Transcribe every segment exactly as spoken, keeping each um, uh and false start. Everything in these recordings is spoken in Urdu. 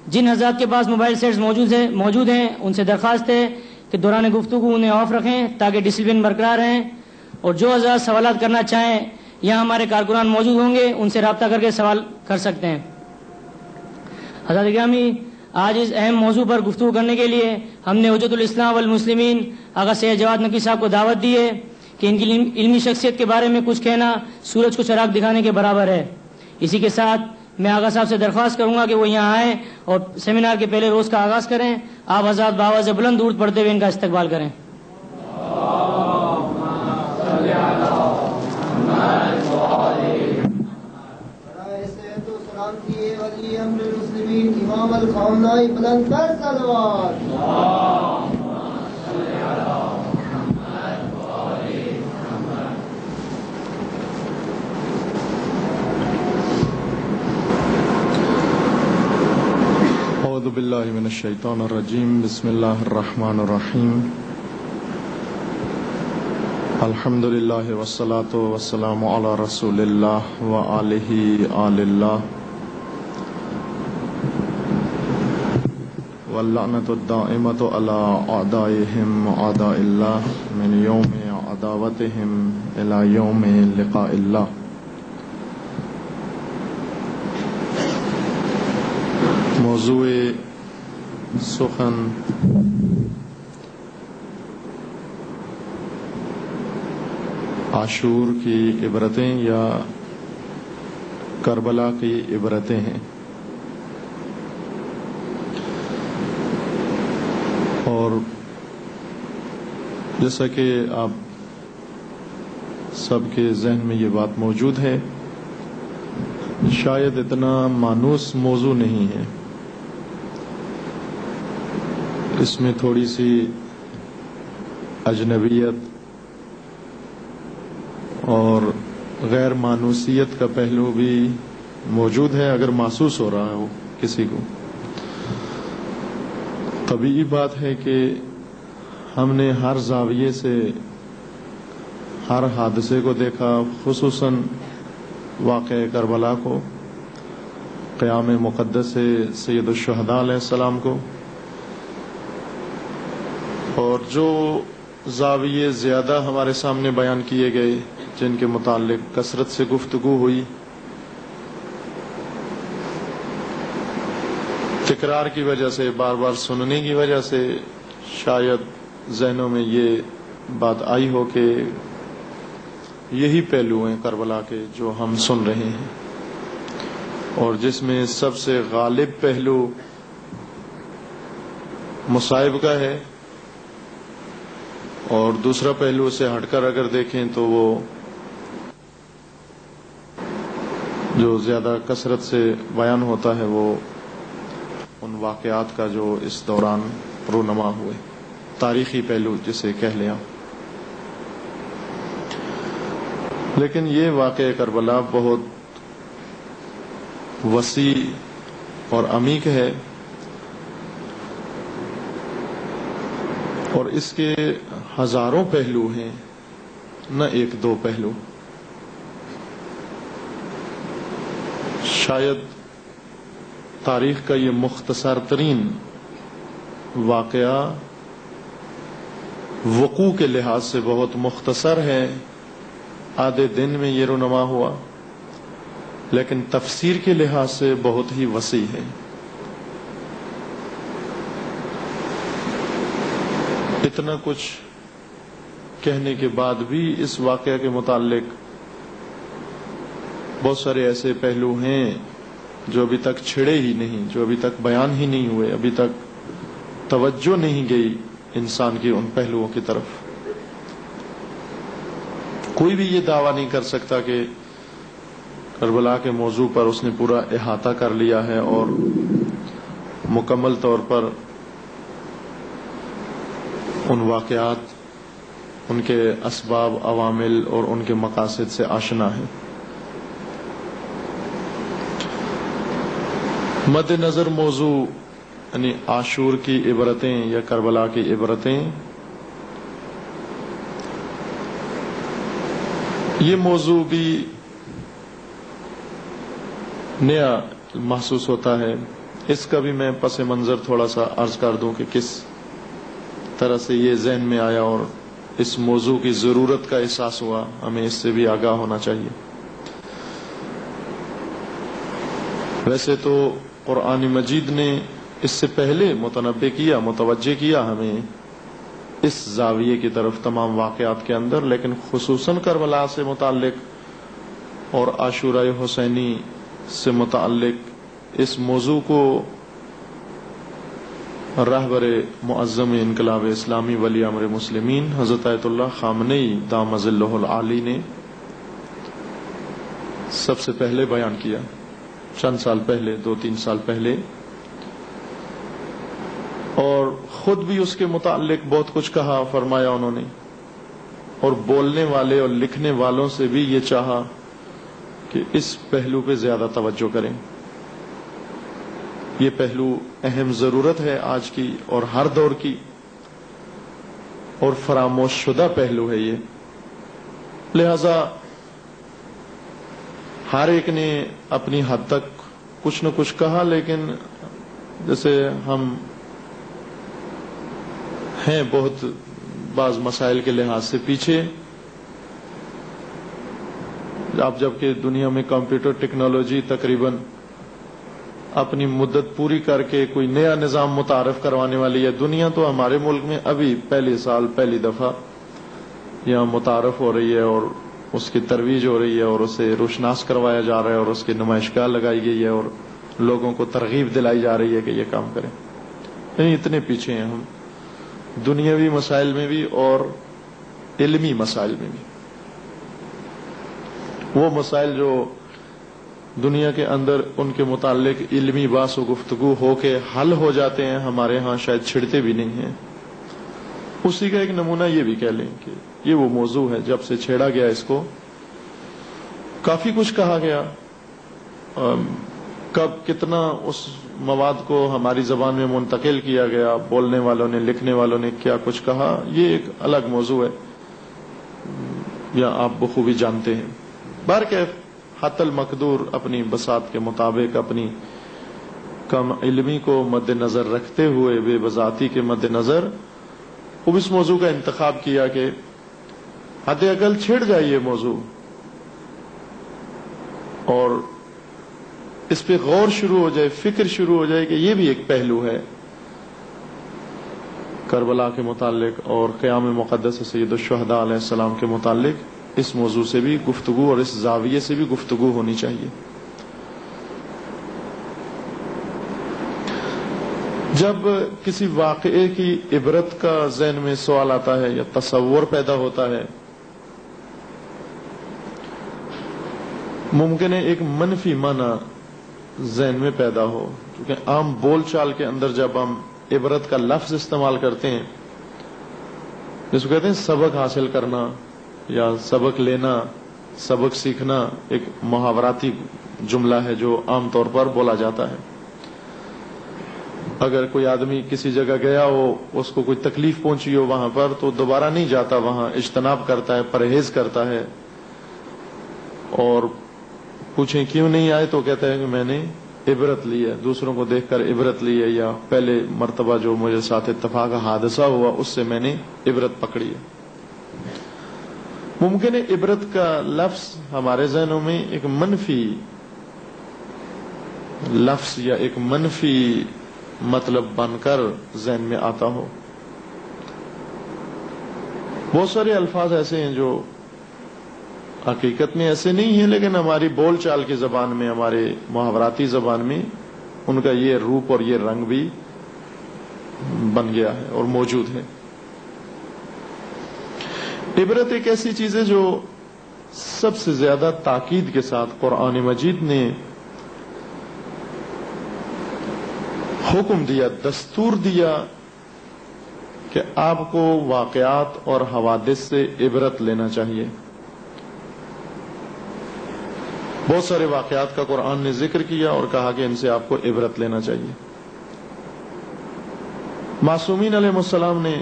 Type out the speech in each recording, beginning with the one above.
جن حضرات کے پاس موبائل سیٹس موجود ہیں موجود ہیں ان سے درخواست ہے کہ دوران گفتگو انہیں آف رکھیں تاکہ ڈسپلن برقرار رہیں، اور جو حضرات سوالات کرنا چاہیں یہاں ہمارے کارکنان موجود ہوں گے، ان سے رابطہ کر کے سوال کر سکتے ہیں۔ حضرات گرامی، آج اس اہم موضوع پر گفتگو کرنے کے لیے ہم نے حجت الاسلام والمسلمین آغا سید جواد نقوی صاحب کو دعوت دی ہے کہ ان کی علمی شخصیت کے بارے میں کچھ کہنا سورج کو چراغ دکھانے کے برابر ہے۔ اسی کے ساتھ میں آغا صاحب سے درخواست کروں گا کہ وہ یہاں آئیں اور سیمینار کے پہلے روز کا آغاز کریں۔ آپ حضرات بآواز بلند درود پڑھتے ہوئے ان کا استقبال کریں۔ امام القومنائی بلند تر صلوات۔ اعوذ باللہ من الشیطان الرجیم، بسم اللہ الرحمن الرحیم، الحمد للہ والصلاة والسلام علی رسول اللہ وآلہ آل اللہ، واللعنۃ الدائمۃ علی اعدائہم اعداء اللہ من یوم عداوتہم الی یوم لقاء اللہ۔ موضوع سخن عاشور کی عبرتیں یا کربلا کی عبرتیں ہیں، اور جیسا کہ آپ سب کے ذہن میں یہ بات موجود ہے، شاید اتنا مانوس موضوع نہیں ہے، اس میں تھوڑی سی اجنبیت اور غیر مانوسیت کا پہلو بھی موجود ہے، اگر محسوس ہو رہا ہو کسی کو۔ طبیعی بات ہے کہ ہم نے ہر زاویے سے ہر حادثے کو دیکھا، خصوصاً واقعہ کربلا کو، قیام مقدس سید الشہداء علیہ السلام کو، اور جو زاویے زیادہ ہمارے سامنے بیان کیے گئے، جن کے متعلق کثرت سے گفتگو ہوئی، تکرار کی وجہ سے، بار بار سننے کی وجہ سے شاید ذہنوں میں یہ بات آئی ہو کہ یہی پہلو ہیں کربلا کے جو ہم سن رہے ہیں، اور جس میں سب سے غالب پہلو مصائب کا ہے، اور دوسرا پہلو سے ہٹ کر اگر دیکھیں تو وہ جو زیادہ کثرت سے بیان ہوتا ہے وہ ان واقعات کا جو اس دوران رونما ہوئے، تاریخی پہلو جسے کہہ لیں۔ لیکن یہ واقعہ کربلا بہت وسیع اور عمیق ہے، اور اس کے ہزاروں پہلو ہیں، نہ ایک دو پہلو۔ شاید تاریخ کا یہ مختصر ترین واقعہ وقوع کے لحاظ سے بہت مختصر ہے، آدھے دن میں یہ رونما ہوا، لیکن تفسیر کے لحاظ سے بہت ہی وسیع ہے۔ اتنا کچھ کہنے کے بعد بھی اس واقعہ کے متعلق بہت سارے ایسے پہلو ہیں جو ابھی تک چھڑے ہی نہیں، جو ابھی تک بیان ہی نہیں ہوئے، ابھی تک توجہ نہیں گئی انسان کی ان پہلوؤں کی طرف۔ کوئی بھی یہ دعویٰ نہیں کر سکتا کہ کربلا کے موضوع پر اس نے پورا احاطہ کر لیا ہے اور مکمل طور پر ان واقعات، ان کے اسباب، عوامل اور ان کے مقاصد سے آشنا ہے۔ مد نظر موضوع یعنی عاشور کی عبرتیں یا کربلا کی عبرتیں، یہ موضوع بھی نیا محسوس ہوتا ہے، اس کا بھی میں پس منظر تھوڑا سا عرض کر دوں کہ کس طرح سے یہ ذہن میں آیا اور اس موضوع کی ضرورت کا احساس ہوا. ہمیں اس سے بھی آگاہ ہونا چاہیے. ویسے تو قرآن مجید نے اس سے پہلے متنبہ کیا، متوجہ کیا ہمیں اس زاویے کی طرف تمام واقعات کے اندر، لیکن خصوصاً کربلا سے متعلق اور عاشورہ حسینی سے متعلق اس موضوع کو رہبر معظم انقلاب اسلامی ولی امر مسلمین حضرت آیت اللہ خامنئی دام ظلہ العالی نے سب سے پہلے بیان کیا، چند سال پہلے، دو تین سال پہلے، اور خود بھی اس کے متعلق بہت کچھ کہا، فرمایا انہوں نے، اور بولنے والے اور لکھنے والوں سے بھی یہ چاہا کہ اس پہلو پہ زیادہ توجہ کریں. یہ پہلو اہم ضرورت ہے آج کی اور ہر دور کی، اور فراموش شدہ پہلو ہے یہ. لہذا ہر ایک نے اپنی حد تک کچھ نہ کچھ کہا، لیکن جیسے ہم ہیں بہت بعض مسائل کے لحاظ سے پیچھے. اب جبکہ دنیا میں کمپیوٹر ٹیکنالوجی تقریباً اپنی مدت پوری کر کے کوئی نیا نظام متعارف کروانے والی ہے، دنیا تو ہمارے ملک میں ابھی پہلے سال پہلی دفعہ یہاں متعارف ہو رہی ہے اور اس کی ترویج ہو رہی ہے اور اسے روشناس کروایا جا رہا ہے اور اس کی نمائشگاہ لگائی گئی ہے اور لوگوں کو ترغیب دلائی جا رہی ہے کہ یہ کام کریں. یعنی اتنے پیچھے ہیں ہم دنیاوی مسائل میں بھی اور علمی مسائل میں بھی. وہ مسائل جو دنیا کے اندر ان کے متعلق علمی بحث و گفتگو ہو کے حل ہو جاتے ہیں، ہمارے ہاں شاید چھڑتے بھی نہیں ہیں. اسی کا ایک نمونہ یہ بھی کہہ لیں کہ یہ وہ موضوع ہے جب سے چھیڑا گیا اس کو کافی کچھ کہا گیا. کب کتنا اس مواد کو ہماری زبان میں منتقل کیا گیا، بولنے والوں نے، لکھنے والوں نے کیا کچھ کہا، یہ ایک الگ موضوع ہے، یا آپ بخوبی جانتے ہیں. بہرکیف حتی المقدور اپنی بساط کے مطابق اپنی کم علمی کو مد نظر رکھتے ہوئے، بے بذاتی کے مد نظر خوب اس موضوع کا انتخاب کیا کہ حد اقل چھڑ جائے یہ موضوع اور اس پہ غور شروع ہو جائے، فکر شروع ہو جائے کہ یہ بھی ایک پہلو ہے کربلا کے متعلق اور قیام مقدس سید الشہداء علیہ السلام کے متعلق. اس موضوع سے بھی گفتگو اور اس زاویے سے بھی گفتگو ہونی چاہیے. جب کسی واقعے کی عبرت کا ذہن میں سوال آتا ہے یا تصور پیدا ہوتا ہے، ممکن ہے ایک منفی معنی ذہن میں پیدا ہو، کیونکہ عام بول چال کے اندر جب ہم عبرت کا لفظ استعمال کرتے ہیں، جس کو کہتے ہیں سبق حاصل کرنا یا سبق لینا، سبق سیکھنا، ایک محاوراتی جملہ ہے جو عام طور پر بولا جاتا ہے. اگر کوئی آدمی کسی جگہ گیا ہو، اس کو کوئی تکلیف پہنچی ہو وہاں پر، تو دوبارہ نہیں جاتا، وہاں اجتناب کرتا ہے، پرہیز کرتا ہے. اور پوچھیں کیوں نہیں آئے تو کہتا ہے کہ میں نے عبرت لی ہے، دوسروں کو دیکھ کر عبرت لی ہے، یا پہلے مرتبہ جو مجھے ساتھ اتفاق حادثہ ہوا اس سے میں نے عبرت پکڑی ہے. ممکن ہے عبرت کا لفظ ہمارے ذہنوں میں ایک منفی لفظ یا ایک منفی مطلب بن کر ذہن میں آتا ہو. بہت سارے الفاظ ایسے ہیں جو حقیقت میں ایسے نہیں ہیں، لیکن ہماری بول چال کی زبان میں، ہمارے محاوراتی زبان میں ان کا یہ روپ اور یہ رنگ بھی بن گیا ہے اور موجود ہے. عبرت ایک ایسی چیز ہے جو سب سے زیادہ تاکید کے ساتھ قرآن مجید نے حکم دیا، دستور دیا کہ آپ کو واقعات اور حوادث سے عبرت لینا چاہیے. بہت سارے واقعات کا قرآن نے ذکر کیا اور کہا کہ ان سے آپ کو عبرت لینا چاہیے. معصومین علیہ السلام نے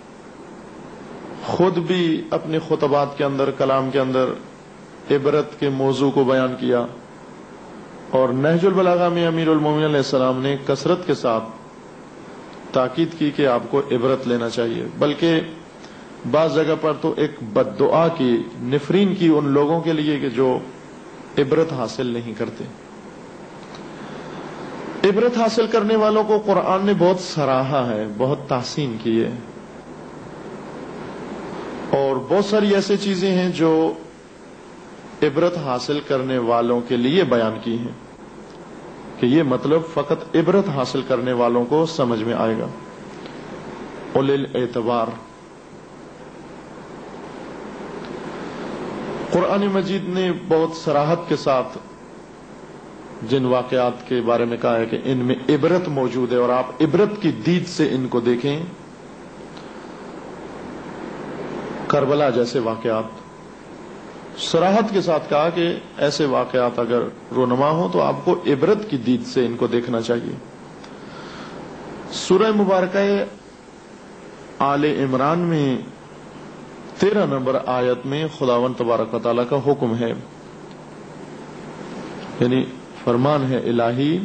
خود بھی اپنے خطبات کے اندر، کلام کے اندر عبرت کے موضوع کو بیان کیا. اور نہج البلاغہ میں امیر المومنین علیہ السلام نے کثرت کے ساتھ تاکید کی کہ آپ کو عبرت لینا چاہیے، بلکہ بعض جگہ پر تو ایک بد دعا کی، نفرین کی ان لوگوں کے لیے کہ جو عبرت حاصل نہیں کرتے۔ عبرت حاصل کرنے والوں کو قرآن نے بہت سراہا ہے، بہت تحسین کی ہے، اور بہت ساری ایسی چیزیں ہیں جو عبرت حاصل کرنے والوں کے لیے بیان کی ہیں کہ یہ مطلب فقط عبرت حاصل کرنے والوں کو سمجھ میں آئے گا، اولی الاعتبار۔ قرآن مجید نے بہت صراحت کے ساتھ جن واقعات کے بارے میں کہا ہے کہ ان میں عبرت موجود ہے اور آپ عبرت کی دید سے ان کو دیکھیں، کربلا جیسے واقعات صراحت کے ساتھ کہا کہ ایسے واقعات اگر رونما ہوں تو آپ کو عبرت کی دید سے ان کو دیکھنا چاہیے۔ سورہ مبارکہ آل عمران میں تیرہ نمبر آیت میں خداوند تبارک و تعالیٰ کا حکم ہے، یعنی فرمان ہے الہی،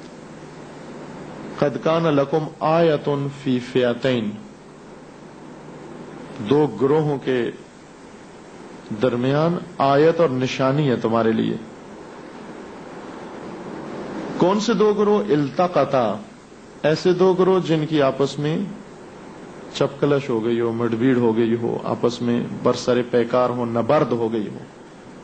قد کان لکم آیۃ فی فئتین، دو گروہوں کے درمیان آیت اور نشانی ہے تمہارے لیے۔ کون سے دو گروہ؟ التقطا، ایسے دو گروہ جن کی آپس میں چپکلش ہو گئی ہو، مڈبھیڑ ہو گئی ہو، آپس میں برسر پیکار ہو، نبرد ہو گئی ہو،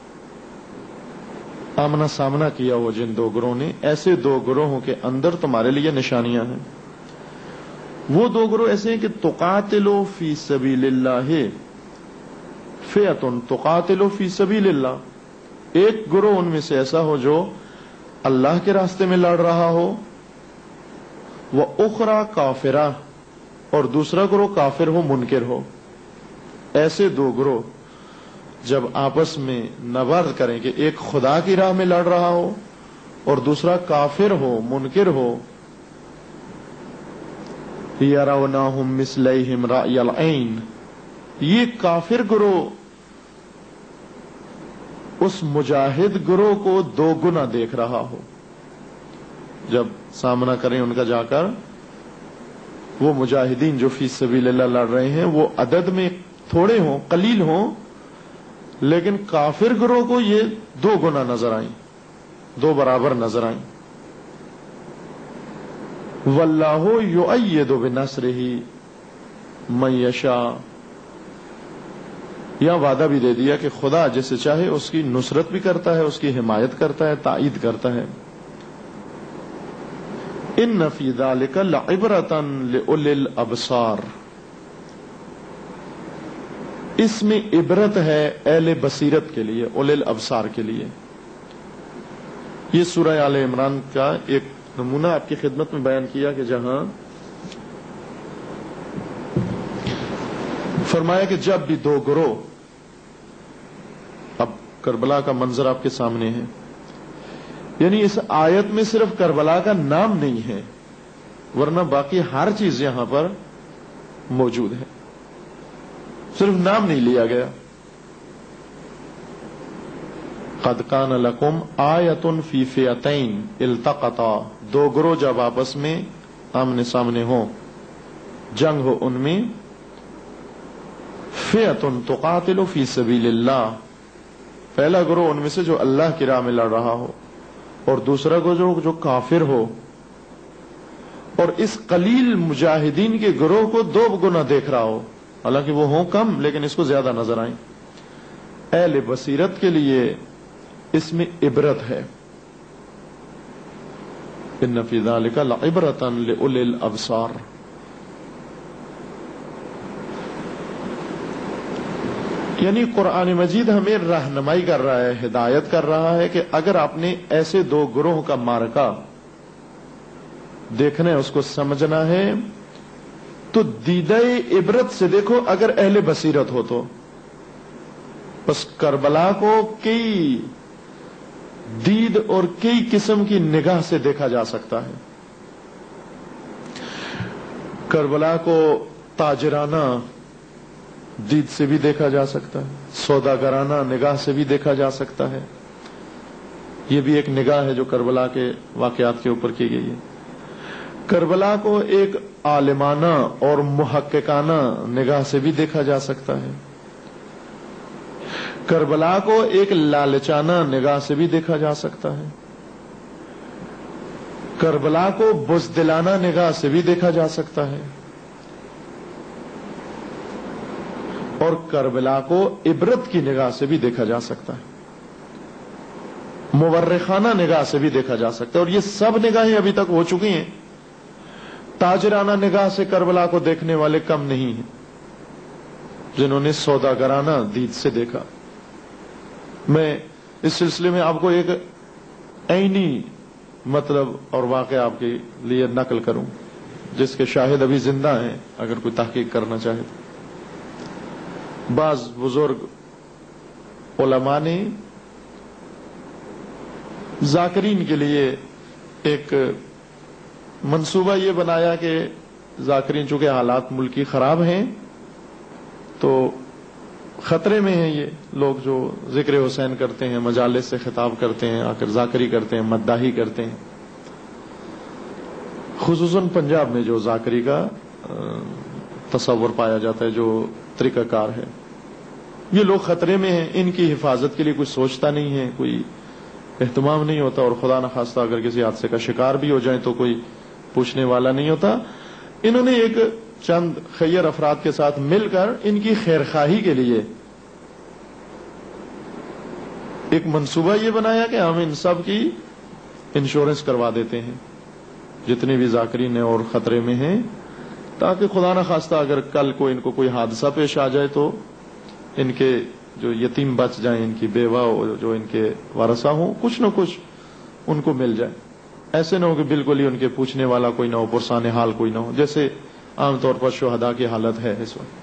آمنا سامنا کیا ہو جن دو گروہوں نے، ایسے دو گروہوں کے اندر تمہارے لیے نشانیاں ہیں۔ وہ دو گروہ ایسے ہیں کہ تقاتلوا فی سبیل اللہ، فئۃ تقاتلوا فی سبیل اللہ، ایک گروہ ان میں سے ایسا ہو جو اللہ کے راستے میں لڑ رہا ہو، وَأُخْرَى کافرہ، اور دوسرا گروہ کافر ہو، منکر ہو۔ ایسے دو گروہ جب آپس میں نبرد کریں کہ ایک خدا کی راہ میں لڑ رہا ہو اور دوسرا کافر ہو، منکر ہو، یَرَوْنَهُمْ مِثْلَيْهِمْ رَأْيَ الْعَيْنِ، یہ کافر گروہ اس مجاہد گروہ کو دو گنا دیکھ رہا ہو، جب سامنا کریں ان کا جا کر، وہ مجاہدین جو فی سبیل اللہ لڑ رہے ہیں وہ عدد میں تھوڑے ہوں، قلیل ہوں، لیکن کافر گروہ کو یہ دو گنا نظر آئیں، دو برابر نظر آئیں۔ واللہ یؤید بنصرہ من یشاء، یا وعدہ بھی دے دیا کہ خدا جسے چاہے اس کی نصرت بھی کرتا ہے، اس کی حمایت کرتا ہے، تائید کرتا ہے۔ ان فی ذلک لعبرۃ لأولی الابصار، اس میں عبرت ہے اہل بصیرت کے لیے، اولی الابصار کے لیے۔ یہ سورہ آل عمران کا ایک نمونہ آپ کی خدمت میں بیان کیا کہ جہاں فرمایا کہ جب بھی دو گروہ، اب کربلا کا منظر آپ کے سامنے ہے، یعنی اس آیت میں صرف کربلا کا نام نہیں ہے ورنہ باقی ہر چیز یہاں پر موجود ہے، صرف نام نہیں لیا گیا۔ قد کان لکم آیۃ فی فئتین التقطا، دو گروہ جب آپس میں آمنے سامنے ہوں، جنگ ہو ان میں، فئۃ تقاتل فی سبیل اللہ، پہلا گروہ ان میں سے جو اللہ کی راہ میں لڑ رہا ہو، اور دوسرا گروہ جو کافر ہو، اور اس قلیل مجاہدین کے گروہ کو دو گنا دیکھ رہا ہو، حالانکہ وہ ہوں کم لیکن اس کو زیادہ نظر آئیں۔ اہل بصیرت کے لیے اس میں عبرت ہے۔ ان فی ذلک لعبرۃ لأولی الابصار۔ یعنی قرآن مجید ہمیں رہنمائی کر رہا ہے، ہدایت کر رہا ہے کہ اگر آپ نے ایسے دو گروہ کا معرکہ دیکھنا ہے، اس کو سمجھنا ہے، تو دیدہ عبرت سے دیکھو، اگر اہل بصیرت ہو تو۔ بس کربلا کو کئی دید اور کئی قسم کی نگاہ سے دیکھا جا سکتا ہے۔ کربلا کو تاجرانہ دید سے بھی دیکھا جا سکتا ہے، سوداگرانہ نگاہ سے بھی دیکھا جا سکتا ہے، یہ بھی ایک نگاہ ہے جو کربلا کے واقعات کے اوپر کی گئی ہے. کربلا کو ایک عالمانہ اور محققانہ نگاہ سے بھی دیکھا جا سکتا ہے. کربلا کو ایک لالچانہ نگاہ سے بھی دیکھا جا سکتا ہے. کربلا کو بزدلانہ نگاہ سے بھی دیکھا جا سکتا ہے. اور کربلا کو عبرت کی نگاہ سے بھی دیکھا جا سکتا ہے. مورخانہ نگاہ سے بھی دیکھا جا سکتا ہے. اور یہ سب نگاہیں ابھی تک ہو چکی ہیں. تاجرانہ نگاہ سے کربلا کو دیکھنے والے کم نہیں ہیں جنہوں نے سوداگرانہ دید سے دیکھا. میں اس سلسلے میں آپ کو ایک عینی مطلب اور واقعہ آپ کے لیے نقل کروں جس کے شاہد ابھی زندہ ہیں اگر کوئی تحقیق کرنا چاہے تو. بعض بزرگ علماء نے ذاکرین کے لیے ایک منصوبہ یہ بنایا کہ ذاکرین چونکہ حالات ملکی خراب ہیں تو خطرے میں ہیں. یہ لوگ جو ذکر حسین کرتے ہیں, مجالس سے خطاب کرتے ہیں, آ کر ذاکری کرتے ہیں, مداحی کرتے ہیں, خصوصاً پنجاب میں جو ذاکری کا تصور پایا جاتا ہے, جو طریقہ کار ہے, یہ لوگ خطرے میں ہیں. ان کی حفاظت کے لیے کوئی سوچتا نہیں ہے, کوئی اہتمام نہیں ہوتا, اور خدا نخواستہ اگر کسی حادثے کا شکار بھی ہو جائیں تو کوئی پوچھنے والا نہیں ہوتا. انہوں نے ایک چند خیر افراد کے ساتھ مل کر ان کی خیرخواہی کے لیے ایک منصوبہ یہ بنایا کہ ہم ان سب کی انشورنس کروا دیتے ہیں جتنے بھی ذاکرین ہیں اور خطرے میں ہیں, تاکہ خدا نخواستہ اگر کل کو ان کو کوئی حادثہ پیش آ جائے تو ان کے جو یتیم بچ جائیں, ان کی بیوہ جو ان کے وارثہ ہوں, کچھ نہ کچھ ان کو مل جائے. ایسے نہ ہو کہ بالکل ہی ان کے پوچھنے والا کوئی نہ ہو, پرسان حال کوئی نہ ہو, جیسے عام طور پر شہداء کی حالت ہے اس وقت.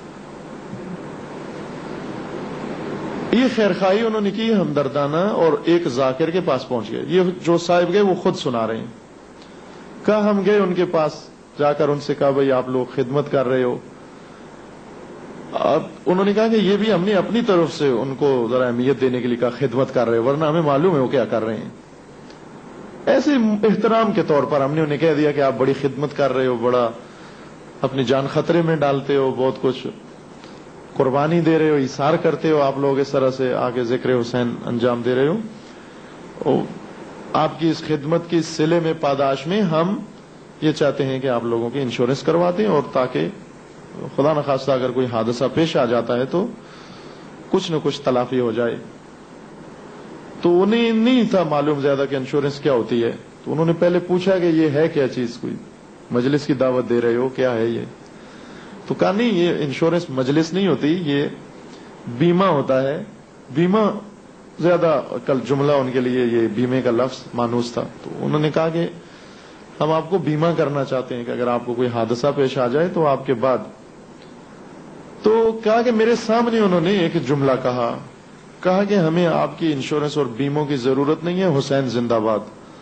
یہ خیرخواہی انہوں نے کی ہمدردانہ, اور ایک ذاکر کے پاس پہنچ گئے. یہ جو صاحب گئے وہ خود سنا رہے ہیں. کہا ہم گئے ان کے پاس, جا کر ان سے کہا بھئی آپ لوگ خدمت کر رہے ہو. اب انہوں نے کہا کہ یہ بھی ہم نے اپنی طرف سے ان کو ذرا اہمیت دینے کے لیے کہا خدمت کر رہے, ورنہ ہمیں معلوم ہے وہ کیا کر رہے ہیں. ایسے احترام کے طور پر ہم نے انہیں کہہ دیا کہ آپ بڑی خدمت کر رہے ہو, بڑا اپنی جان خطرے میں ڈالتے ہو, بہت کچھ قربانی دے رہے ہو, ایثار کرتے ہو, آپ لوگ اس طرح سے آگے ذکر حسین انجام دے رہے ہو. اور آپ کی اس خدمت کی صلے میں پاداش میں ہم یہ چاہتے ہیں کہ آپ لوگوں کی انشورنس کروا دیں, اور تاکہ خدا نخواستہ اگر کوئی حادثہ پیش آ جاتا ہے تو کچھ نہ کچھ تلافی ہو جائے. تو انہیں نہیں تھا معلوم زیادہ کہ انشورنس کیا ہوتی ہے, تو انہوں نے پہلے پوچھا کہ یہ ہے کیا چیز, کوئی مجلس کی دعوت دے رہے ہو, کیا ہے یہ؟ تو کہا نہیں, یہ انشورنس مجلس نہیں ہوتی, یہ بیمہ ہوتا ہے. بیمہ زیادہ کل جملہ ان کے لیے یہ بیمے کا لفظ مانوس تھا. تو انہوں نے کہا کہ ہم آپ کو بیمہ کرنا چاہتے ہیں کہ اگر آپ کو کوئی حادثہ پیش آ جائے تو آپ کے بعد. تو کہا کہ میرے سامنے انہوں نے ایک جملہ کہا کہا کہ ہمیں آپ کی انشورنس اور بیموں کی ضرورت نہیں ہے, حسین زندہ باد.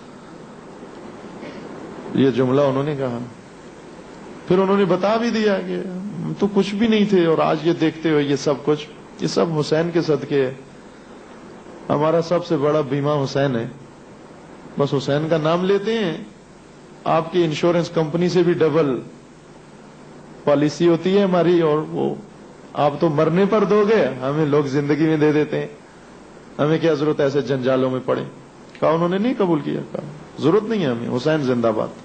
یہ جملہ انہوں نے کہا. پھر انہوں نے بتا بھی دیا کہ ہم تو کچھ بھی نہیں تھے, اور آج یہ دیکھتے ہو یہ سب کچھ, یہ سب حسین کے صدقے ہے. ہمارا سب سے بڑا بیمہ حسین ہے, بس حسین کا نام لیتے ہیں. آپ کی انشورنس کمپنی سے بھی ڈبل پالیسی ہوتی ہے ہماری, اور وہ آپ تو مرنے پر دو گے, ہمیں لوگ زندگی میں دے دیتے ہیں, ہمیں کیا ضرورت ایسے جنجالوں میں پڑے. کہا انہوں نے نہیں قبول کیا, کہا ضرورت نہیں ہے ہمیں, حسین زندہ باد.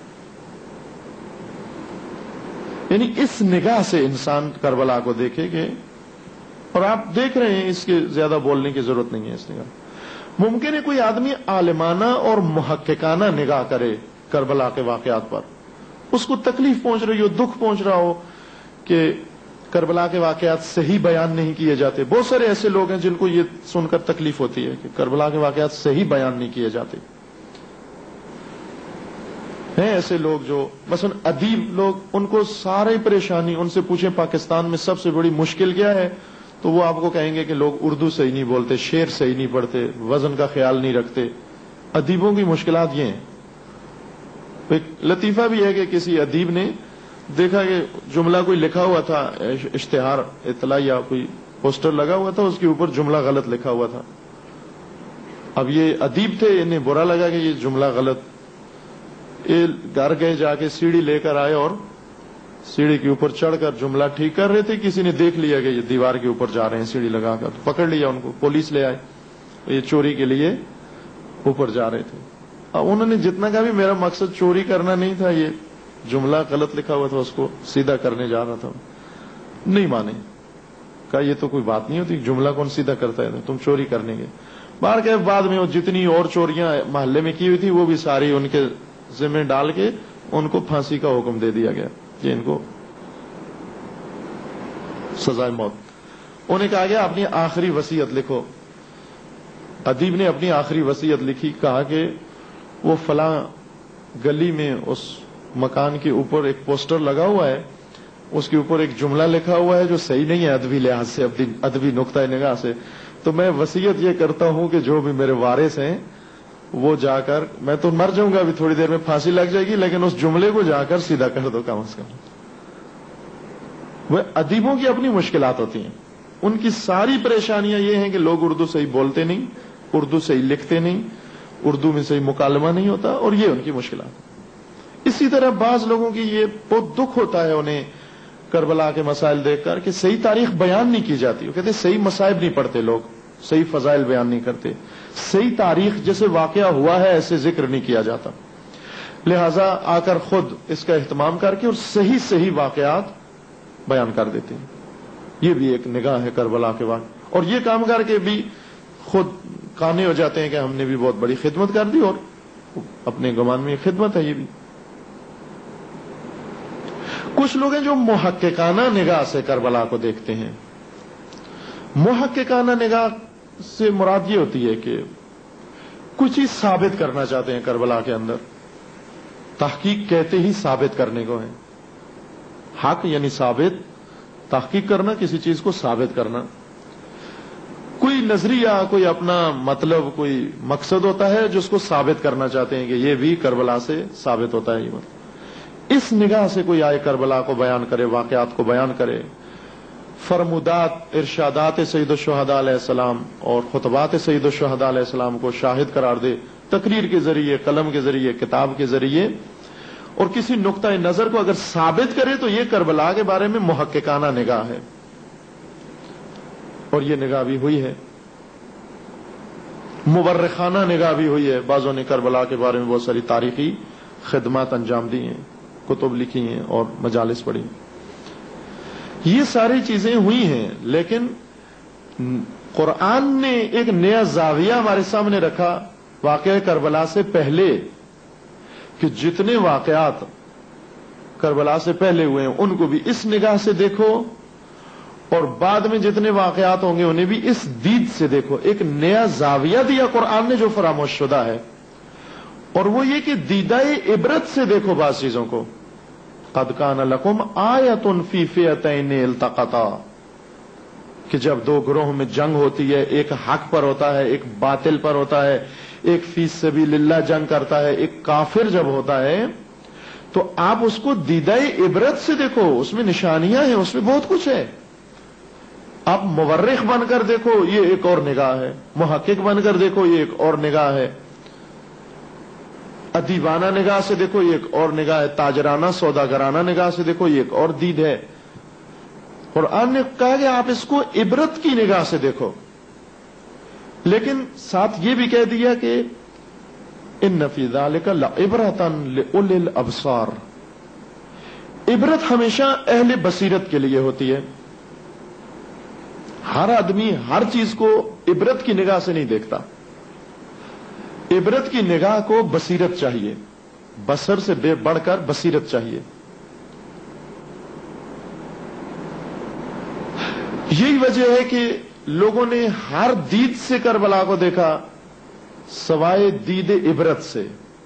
یعنی اس نگاہ سے انسان کربلا کو دیکھے کہ, اور آپ دیکھ رہے ہیں اس کے زیادہ بولنے کی ضرورت نہیں ہے اس نگاہ. ممکن ہے کوئی آدمی عالمانہ اور محققانہ نگاہ کرے کربلا کے واقعات پر, اس کو تکلیف پہنچ رہی ہو, دکھ پہنچ رہا ہو کہ کربلا کے واقعات صحیح بیان نہیں کیے جاتے. بہت سارے ایسے لوگ ہیں جن کو یہ سن کر تکلیف ہوتی ہے کہ کربلا کے واقعات صحیح بیان نہیں کیے جاتے. ہیں ایسے لوگ جو مثلا ادیب لوگ, ان کو ساری پریشانی, ان سے پوچھیں پاکستان میں سب سے بڑی مشکل کیا ہے, تو وہ آپ کو کہیں گے کہ لوگ اردو صحیح نہیں بولتے, شعر صحیح نہیں پڑھتے, وزن کا خیال نہیں رکھتے. ادیبوں کی مشکلات یہ ہیں. ایک لطیفہ بھی ہے کہ کسی ادیب نے دیکھا کہ جملہ کوئی لکھا ہوا تھا, اشتہار اطلاع یا کوئی پوسٹر لگا ہوا تھا, اس کے اوپر جملہ غلط لکھا ہوا تھا. اب یہ ادیب تھے, انہیں برا لگا کہ یہ جملہ غلط. یہ گھر گئے, جا کے سیڑھی لے کر آئے اور سیڑھی کے اوپر چڑھ کر جملہ ٹھیک کر رہے تھے. کسی نے دیکھ لیا کہ یہ دیوار کے اوپر جا رہے ہیں سیڑھی لگا کر, پکڑ لیا ان کو, پولیس لے آئے. یہ چوری کے لیے اوپر جا رہے تھے. اب انہوں نے جتنا کہا بھی میرا مقصد چوری کرنا نہیں تھا, یہ جملہ غلط لکھا ہوا تھا اس کو سیدھا کرنے جا رہا تھا. نہیں مانے, کہا یہ تو کوئی بات نہیں ہوتی, جملہ کون سیدھا کرتا ہے, تم چوری کرنے گئے. باہر کے بعد میں وہ جتنی اور چوریاں محلے میں کی ہوئی تھی وہ بھی ساری ان کے ذمہ ڈال کے ان کو پھانسی کا حکم دے دیا گیا کہ ان کو سزائے موت. انہیں کہا گیا اپنی آخری وصیت لکھو. ادیب نے اپنی آخری وصیت لکھی, کہا کہ وہ فلاں گلی میں اس مکان کے اوپر ایک پوسٹر لگا ہوا ہے, اس کے اوپر ایک جملہ لکھا ہوا ہے جو صحیح نہیں ہے ادبی لحاظ سے, ادبی نقطۂ نگاہ سے. تو میں وصیت یہ کرتا ہوں کہ جو بھی میرے وارث ہیں وہ جا کر, میں تو مر جاؤں گا ابھی تھوڑی دیر میں پھانسی لگ جائے گی, لیکن اس جملے کو جا کر سیدھا کر دو کم از کم. وہ ادیبوں کی اپنی مشکلات ہوتی ہیں. ان کی ساری پریشانیاں یہ ہیں کہ لوگ اردو صحیح بولتے نہیں, اردو صحیح لکھتے نہیں, اردو میں صحیح مکالمہ نہیں ہوتا, اور یہ ان کی مشکلات. اسی طرح بعض لوگوں کی یہ بہت دکھ ہوتا ہے انہیں کربلا کے مسائل دیکھ کر کہ صحیح تاریخ بیان نہیں کی جاتی. وہ کہتے ہیں صحیح مصائب نہیں پڑھتے لوگ, صحیح فضائل بیان نہیں کرتے, صحیح تاریخ جیسے واقعہ ہوا ہے ایسے ذکر نہیں کیا جاتا. لہذا آ کر خود اس کا اہتمام کر کے اور صحیح صحیح واقعات بیان کر دیتے ہیں. یہ بھی ایک نگاہ ہے کربلا کے واقعے, اور یہ کام کر کے بھی خود قانے ہو جاتے ہیں کہ ہم نے بھی بہت بڑی خدمت کر دی, اور اپنے گمان میں یہ خدمت ہے. یہ بھی کچھ لوگ ہیں جو محققانہ نگاہ سے کربلا کو دیکھتے ہیں. محققانہ نگاہ سے مراد یہ ہوتی ہے کہ کچھ چیز ثابت کرنا چاہتے ہیں کربلا کے اندر. تحقیق کہتے ہی ثابت کرنے کو ہے. حق یعنی ثابت, تحقیق کرنا کسی چیز کو ثابت کرنا. کوئی نظریہ, کوئی اپنا مطلب, کوئی مقصد ہوتا ہے جس کو ثابت کرنا چاہتے ہیں کہ یہ بھی کربلا سے ثابت ہوتا ہے. یہ مطلب اس نگاہ سے کوئی آئے کربلا کو بیان کرے, واقعات کو بیان کرے, فرمودات, ارشادات سید الشہداء علیہ السلام اور خطبات سید الشہداء علیہ السلام کو شاہد قرار دے, تقریر کے ذریعے, قلم کے ذریعے, کتاب کے ذریعے, اور کسی نقطۂ نظر کو اگر ثابت کرے تو یہ کربلا کے بارے میں محققانہ نگاہ ہے. اور یہ نگاہ بھی ہوئی ہے, مورخانہ نگاہ بھی ہوئی ہے. بعضوں نے کربلا کے بارے میں بہت ساری تاریخی خدمات انجام دی ہیں, کتب لکھی ہیں اور مجالس پڑھی. یہ ساری چیزیں ہوئی ہیں, لیکن قرآن نے ایک نیا زاویہ ہمارے سامنے رکھا واقعہ کربلا سے پہلے, کہ جتنے واقعات کربلا سے پہلے ہوئے ہیں ان کو بھی اس نگاہ سے دیکھو, اور بعد میں جتنے واقعات ہوں گے انہیں بھی اس دید سے دیکھو. ایک نیا زاویہ دیا قرآن نے جو فراموش شدہ ہے, اور وہ یہ کہ دیدہ عبرت سے دیکھو بعض چیزوں کو. قد کان لکم آیۃ فی فئتین التقطا, کہ جب دو گروہوں میں جنگ ہوتی ہے, ایک حق پر ہوتا ہے, ایک باطل پر ہوتا ہے, ایک فی سبیل اللہ جنگ کرتا ہے, ایک کافر جب ہوتا ہے, تو آپ اس کو دیدہ عبرت سے دیکھو. اس میں نشانیاں ہیں, اس میں بہت کچھ ہے. آپ مورخ بن کر دیکھو, یہ ایک اور نگاہ ہے. محقق بن کر دیکھو, یہ ایک اور نگاہ ہے. ادیبانہ نگاہ سے دیکھو, یہ ایک اور نگاہ ہے. تاجرانہ سوداگرانہ نگاہ سے دیکھو, یہ ایک اور دید ہے. قرآن نے کہا کہ آپ اس کو عبرت کی نگاہ سے دیکھو, لیکن ساتھ یہ بھی کہہ دیا کہ ان فی ذالک لعبرۃ لأولی الابصار. عبرت ہمیشہ اہل بصیرت کے لیے ہوتی ہے. ہر آدمی ہر چیز کو عبرت کی نگاہ سے نہیں دیکھتا. عبرت کی نگاہ کو بصیرت چاہیے, بصر سے بے بڑھ کر بصیرت چاہیے. یہی وجہ ہے کہ لوگوں نے ہر دید سے کربلا کو دیکھا سوائے دید عبرت سے.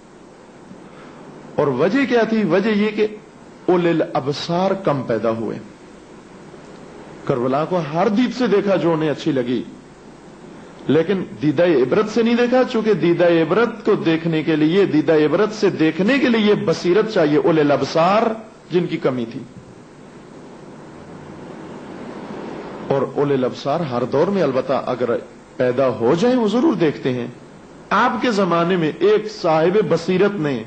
اور وجہ کیا تھی؟ وجہ یہ کہ اولل الابصار کم پیدا ہوئے. کربلا کو ہر دید سے دیکھا جو انہیں اچھی لگی, لیکن دیدہ عبرت سے نہیں دیکھا, چونکہ دیدہ عبرت کو دیکھنے کے لیے, دیدہ عبرت سے دیکھنے کے لیے بصیرت چاہیے. اولل الابصار جن کی کمی تھی. اور اولل الابصار ہر دور میں البتہ اگر پیدا ہو جائیں وہ ضرور دیکھتے ہیں, آپ کے زمانے میں ایک صاحب بصیرت نے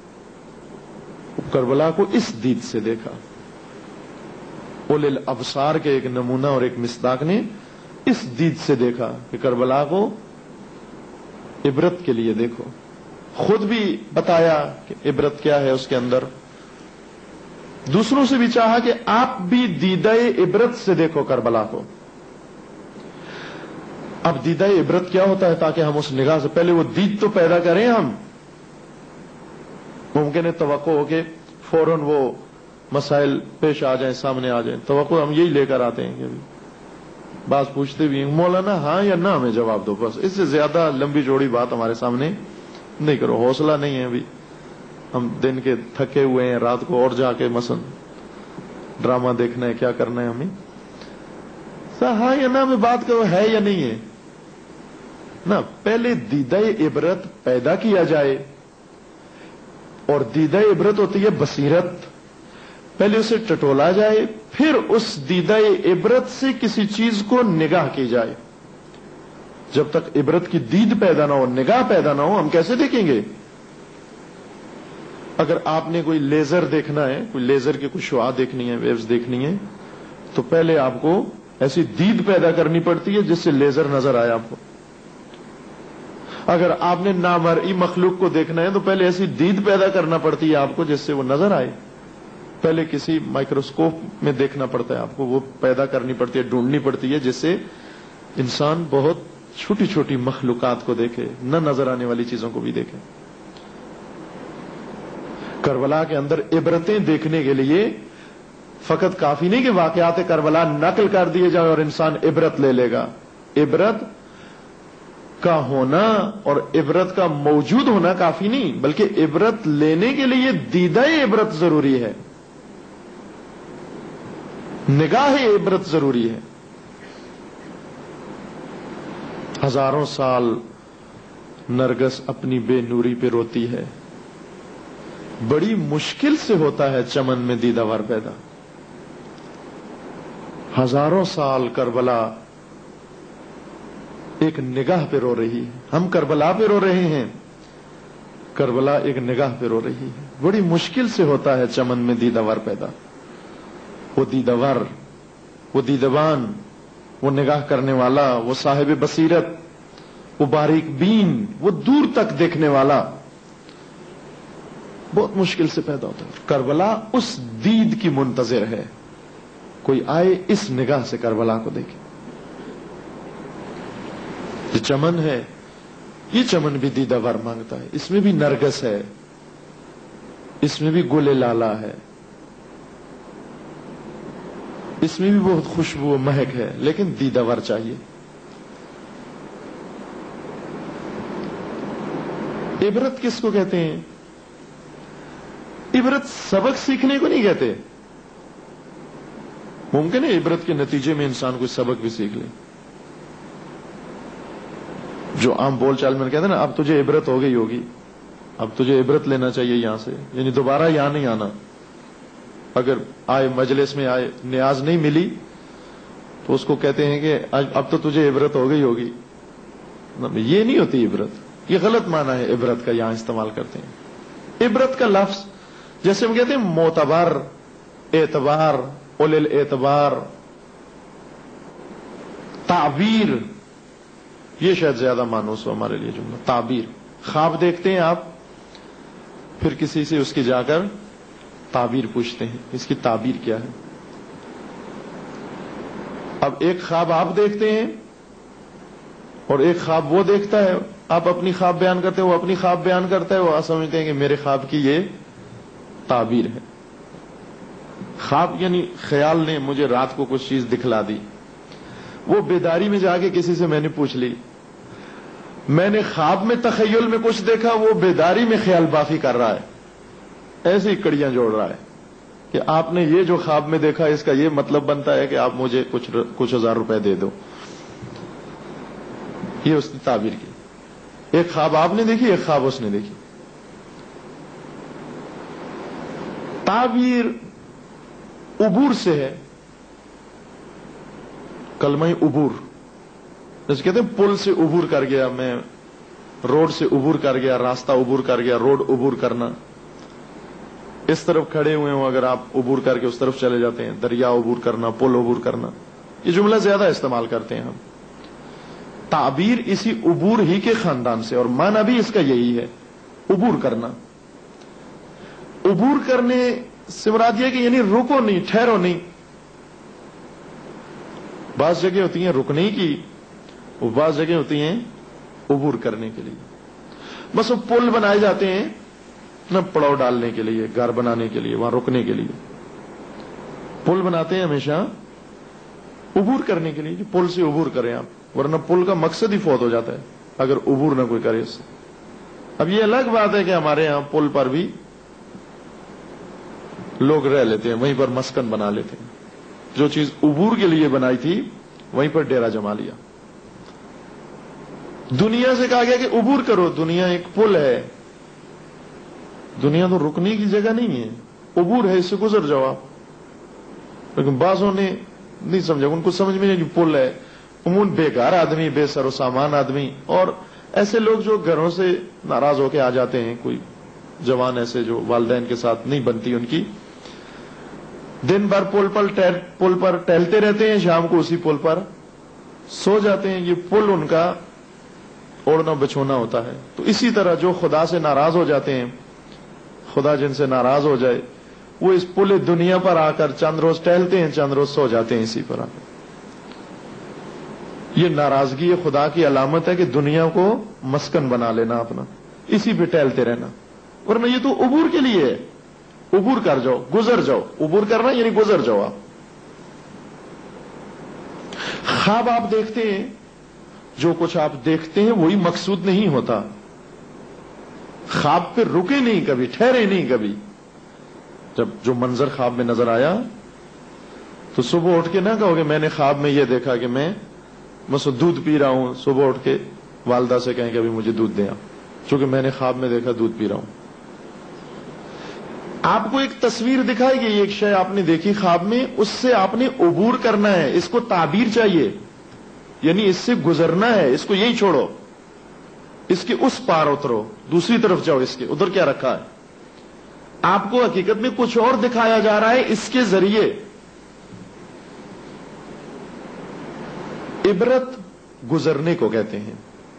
کربلا کو اس دید سے دیکھا، اولل الابصار کے ایک نمونہ اور ایک مصداق نے اس دید سے دیکھا کہ کربلا کو عبرت کے لیے دیکھو، خود بھی بتایا کہ عبرت کیا ہے اس کے اندر، دوسروں سے بھی چاہا کہ آپ بھی دیدہ عبرت سے دیکھو کربلا کو۔ اب دیدہ عبرت کیا ہوتا ہے؟ تاکہ ہم اس نگاہ سے پہلے وہ دید تو پیدا کریں ہم۔ ممکن ہے توقع ہو کہ فوراً وہ مسائل پیش آ جائیں، سامنے آ جائیں، توقع ہم یہی لے کر آتے ہیں کہ بعض پوچھتے بھی ہیں مولانا ہاں یا نہ ہمیں جواب دو، بس اس سے زیادہ لمبی چوڑی بات ہمارے سامنے نہیں کرو، حوصلہ نہیں ہے ابھی، ہم دن کے تھکے ہوئے ہیں، رات کو اور جا کے مثلا ڈرامہ دیکھنا ہے، کیا کرنا ہے ہمیں، ہاں یا نہ ہمیں بات کرو ہے یا نہیں ہے نا۔ پہلے دیدہ عبرت پیدا کیا جائے، اور دیدہ عبرت ہوتی ہے بصیرت، پہلے اسے ٹٹولا جائے، پھر اس دیدہ عبرت سے کسی چیز کو نگاہ کی جائے۔ جب تک عبرت کی دید پیدا نہ ہو، نگاہ پیدا نہ ہو، ہم کیسے دیکھیں گے؟ اگر آپ نے کوئی لیزر دیکھنا ہے، کوئی لیزر کی کوئی شعاع دیکھنی ہے، ویوز دیکھنی ہے، تو پہلے آپ کو ایسی دید پیدا کرنی پڑتی ہے جس سے لیزر نظر آئے آپ کو۔ اگر آپ نے نامرئی مخلوق کو دیکھنا ہے تو پہلے ایسی دید پیدا کرنا پڑتی ہے آپ کو جس سے وہ نظر آئے، پہلے کسی مائکروسکوپ میں دیکھنا پڑتا ہے آپ کو، وہ پیدا کرنی پڑتی ہے، ڈھونڈنی پڑتی ہے جس سے انسان بہت چھوٹی چھوٹی مخلوقات کو دیکھے، نہ نظر آنے والی چیزوں کو بھی دیکھے۔ کربلا کے اندر عبرتیں دیکھنے کے لیے فقط کافی نہیں کہ واقعات کربلا نقل کر دیے جائیں اور انسان عبرت لے لے گا، عبرت کا ہونا اور عبرت کا موجود ہونا کافی نہیں، بلکہ عبرت لینے کے لیے دیدہ عبرت ضروری ہے، نگاہ عبرت ضروری ہے۔ ہزاروں سال نرگس اپنی بے نوری پہ روتی ہے، بڑی مشکل سے ہوتا ہے چمن میں دیدہ ور پیدا۔ ہزاروں سال کربلا ایک نگاہ پہ رو رہی ہے، ہم کربلا پہ رو رہے ہیں، کربلا ایک نگاہ پہ رو رہی ہے، بڑی مشکل سے ہوتا ہے چمن میں دیدہ ور پیدا۔ وہ دیدہ ور، وہ دیدبان، وہ نگاہ کرنے والا، وہ صاحب بصیرت، وہ باریک بین، وہ دور تک دیکھنے والا بہت مشکل سے پیدا ہوتا ہے۔ کربلا اس دید کی منتظر ہے، کوئی آئے اس نگاہ سے کربلا کو دیکھے۔ یہ چمن ہے، یہ چمن بھی دیدہ ور مانگتا ہے، اس میں بھی نرگس ہے، اس میں بھی گل لالا ہے، اس میں بھی بہت خوشبو و مہک ہے، لیکن دیدہ ور چاہیے۔ عبرت کس کو کہتے ہیں؟ عبرت سبق سیکھنے کو نہیں کہتے، ممکن ہے عبرت کے نتیجے میں انسان کوئی سبق بھی سیکھ لے، جو عام بول چال میں کہتے ہیں نا اب تجھے عبرت ہو گئی ہوگی، اب تجھے عبرت لینا چاہیے یہاں سے، یعنی دوبارہ یہاں نہیں آنا، اگر آئے مجلس میں آئے نیاز نہیں ملی تو اس کو کہتے ہیں کہ اب تو تجھے عبرت ہو گئی ہوگی، یہ نہیں ہوتی عبرت، یہ غلط معنی ہے عبرت کا یہاں استعمال کرتے ہیں۔ عبرت کا لفظ جیسے ہم کہتے ہیں معتبر، اعتبار، اول الاعتبار، تعبیر، یہ شاید زیادہ مانوس ہو ہمارے لیے جملہ۔ تعبیر، خواب دیکھتے ہیں آپ، پھر کسی سے اس کی جا کر تعبیر پوچھتے ہیں، اس کی تعبیر کیا ہے۔ اب ایک خواب آپ دیکھتے ہیں اور ایک خواب وہ دیکھتا ہے، آپ اپنی خواب بیان کرتے ہیں، وہ اپنی خواب بیان کرتا ہے، وہ آپ سمجھتے ہیں کہ میرے خواب کی یہ تعبیر ہے۔ خواب یعنی خیال نے مجھے رات کو کچھ چیز دکھلا دی، وہ بیداری میں جا کے کسی سے میں نے پوچھ لی، میں نے خواب میں تخیل میں کچھ دیکھا، وہ بیداری میں خیال بافی کر رہا ہے، ایسے ہی کڑیاں جوڑ رہا ہے کہ آپ نے یہ جو خواب میں دیکھا اس کا یہ مطلب بنتا ہے کہ آپ مجھے کچھ کچھ ہزار روپے دے دو، یہ اس نے تعبیر کی۔ ایک خواب آپ نے دیکھی، ایک خواب اس نے دیکھی۔ تعبیر عبور سے ہے، کلمہ عبور، جیسے کہتے ہیں پل سے عبور کر گیا میں، روڈ سے عبور کر گیا, راستہ عبور کر گیا, روڈ عبور کرنا. اس طرف کھڑے ہوئے ہوں اگر آپ عبور کر کے اس طرف چلے جاتے ہیں, دریا عبور کرنا, پل عبور کرنا. یہ جملہ زیادہ استعمال کرتے ہیں ہم. تعبیر اسی عبور ہی کے خاندان سے, اور معنی بھی اس کا یہی ہے, عبور کرنا. عبور کرنے سے مراد یہ کہ یعنی رکو نہیں, ٹھہرو نہیں. بعض جگہ ہوتی ہیں رکنے کی, وہ بعض جگہ ہوتی ہیں عبور کرنے کے لیے. بس وہ پل بنائے جاتے ہیں نہ پڑاؤ ڈالنے کے لیے, گھر بنانے کے لیے, وہاں رکنے کے لیے. پل بناتے ہیں ہمیشہ عبور کرنے کے لیے, کہ پل سے عبور کریں آپ, ورنہ پل کا مقصد ہی فوت ہو جاتا ہے اگر عبور نہ کوئی کرے اس سے. اب یہ الگ بات ہے کہ ہمارے یہاں پل پر بھی لوگ رہ لیتے ہیں, وہیں پر مسکن بنا لیتے ہیں. جو چیز عبور کے لیے بنائی تھی وہیں پر ڈیرا جما لیا. دنیا سے کہا گیا کہ عبور کرو, دنیا ایک پل ہے, دنیا تو رکنے کی جگہ نہیں ہے, عبور ہے, اس سے گزر جاؤ آپ. لیکن بعضوں نے نہیں سمجھا, ان کو سمجھ میں نہیں کہ پل ہے. عموماً بیکار آدمی, بے سر و سامان آدمی, اور ایسے لوگ جو گھروں سے ناراض ہو کے آ جاتے ہیں, کوئی جوان ایسے جو والدین کے ساتھ نہیں بنتی ان کی, دن بھر پل پر پل پر ٹہلتے رہتے ہیں, شام کو اسی پل پر سو جاتے ہیں. یہ پل ان کا اوڑھنا بچھونا ہوتا ہے. تو اسی طرح جو خدا سے ناراض ہو جاتے ہیں, خدا جن سے ناراض ہو جائے, وہ اس پل دنیا پر آ کر چند روز ٹہلتے ہیں, چند روز سو جاتے ہیں اسی پر آ کر. یہ ناراضگی خدا کی علامت ہے کہ دنیا کو مسکن بنا لینا اپنا, اسی پہ ٹہلتے رہنا. ورنہ یہ تو عبور کے لیے ہے, عبور کر جاؤ, گزر جاؤ. عبور کرنا یعنی گزر جاؤ آپ. خواب آپ دیکھتے ہیں, جو کچھ آپ دیکھتے ہیں وہی مقصود نہیں ہوتا. خواب پہ رکے نہیں کبھی, ٹھہرے نہیں کبھی. جب جو منظر خواب میں نظر آیا تو صبح اٹھ کے نہ کہو کہ میں نے خواب میں یہ دیکھا کہ میں بس دودھ پی رہا ہوں. صبح اٹھ کے والدہ سے کہیں کہ ابھی مجھے دودھ دیں آپ, چونکہ میں نے خواب میں دیکھا دودھ پی رہا ہوں. آپ کو ایک تصویر دکھائی گئی, ایک شے آپ نے دیکھی خواب میں, اس سے آپ نے عبور کرنا ہے. اس کو تعبیر چاہیے, یعنی اس سے گزرنا ہے. اس کو یہی چھوڑو, اس کے اس پار اترو, دوسری طرف جاؤ. اس کے ادھر کیا رکھا ہے؟ آپ کو حقیقت میں کچھ اور دکھایا جا رہا ہے اس کے ذریعے. عبرت گزرنے کو کہتے ہیں,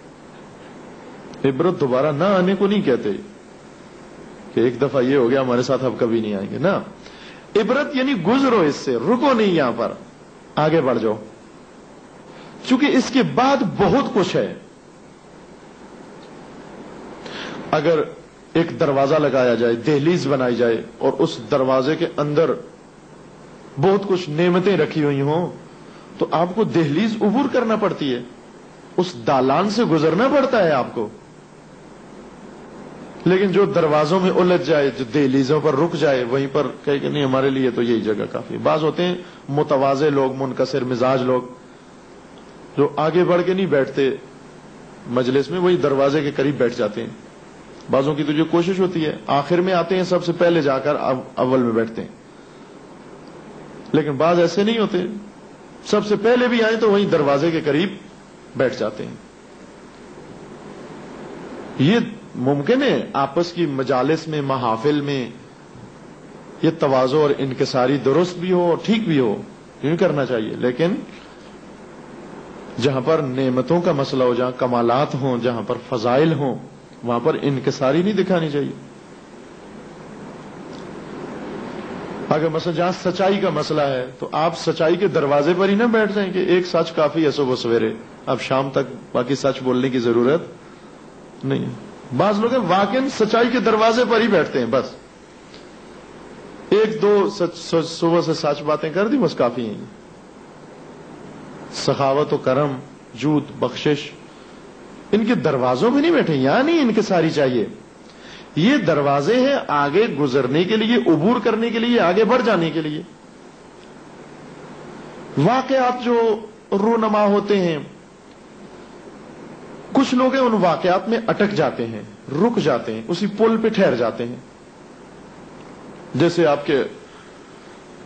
عبرت دوبارہ نہ آنے کو نہیں کہتے کہ ایک دفعہ یہ ہو گیا ہمارے ساتھ اب کبھی نہیں آئیں گے. نا, عبرت یعنی گزرو اس سے, رکو نہیں, یہاں پر آگے بڑھ جاؤ. چونکہ اس کے بعد بہت کچھ ہے. اگر ایک دروازہ لگایا جائے, دہلیز بنائی جائے, اور اس دروازے کے اندر بہت کچھ نعمتیں رکھی ہوئی ہوں, تو آپ کو دہلیز عبور کرنا پڑتی ہے, اس دالان سے گزرنا پڑتا ہے آپ کو. لیکن جو دروازوں میں الجھ جائے, جو دہلیزوں پر رک جائے, وہیں پر کہے کہ نہیں ہمارے لیے تو یہی جگہ کافی. بعض ہوتے ہیں متواضع لوگ, منکسر مزاج لوگ, جو آگے بڑھ کے نہیں بیٹھتے مجلس میں, وہی دروازے کے قریب بیٹھ جاتے ہیں. بعضوں کی تو جو کوشش ہوتی ہے آخر میں آتے ہیں, سب سے پہلے جا کر اول میں بیٹھتے ہیں. لیکن بعض ایسے نہیں ہوتے, سب سے پہلے بھی آئیں تو وہیں دروازے کے قریب بیٹھ جاتے ہیں. یہ ممکن ہے آپس کی مجالس میں, محافل میں یہ تواضع اور انکساری درست بھی ہو اور ٹھیک بھی ہو, یوں کرنا چاہیے. لیکن جہاں پر نعمتوں کا مسئلہ ہو, جہاں کمالات ہوں, جہاں پر فضائل ہوں, وہاں پر انکساری نہیں دکھانی چاہیے. اگر مثلا جہاں سچائی کا مسئلہ ہے تو آپ سچائی کے دروازے پر ہی نہ بیٹھ جائیں کہ ایک سچ کافی ہے صبح سویرے, اب شام تک باقی سچ بولنے کی ضرورت نہیں. بعض لوگ واقعی سچائی کے دروازے پر ہی بیٹھتے ہیں, بس ایک دو سچ صبح سے سچ باتیں کر دی بس کافی ہیں. سخاوت و کرم, جود, بخشش, ان کے دروازوں میں نہیں بیٹھے, یہاں نہیں انکساری چاہیے. یہ دروازے ہیں آگے گزرنے کے لیے, عبور کرنے کے لیے, آگے بڑھ جانے کے لیے. واقعات جو رونما ہوتے ہیں, کچھ لوگ ان واقعات میں اٹک جاتے ہیں, رک جاتے ہیں, اسی پل پہ ٹھہر جاتے ہیں. جیسے آپ کے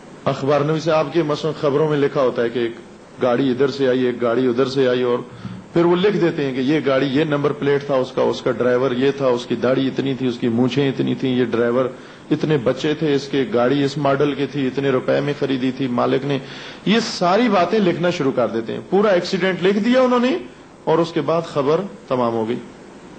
اخبار نویس سے آپ کے مثلا خبروں میں لکھا ہوتا ہے کہ ایک گاڑی ادھر سے آئی, ایک گاڑی ادھر سے آئی, اور پھر وہ لکھ دیتے ہیں کہ یہ گاڑی یہ نمبر پلیٹ تھا اس کا، اس کا ڈرائیور یہ تھا، اس کی داڑھی اتنی تھی، اس کی مونچھیں اتنی تھیں، یہ ڈرائیور اتنے بچے تھے اس کے، گاڑی اس ماڈل کی تھی، اتنے روپے میں خریدی تھی مالک نے. یہ ساری باتیں لکھنا شروع کر دیتے ہیں. پورا ایکسیڈنٹ لکھ دیا انہوں نے اور اس کے بعد خبر تمام ہو گئی.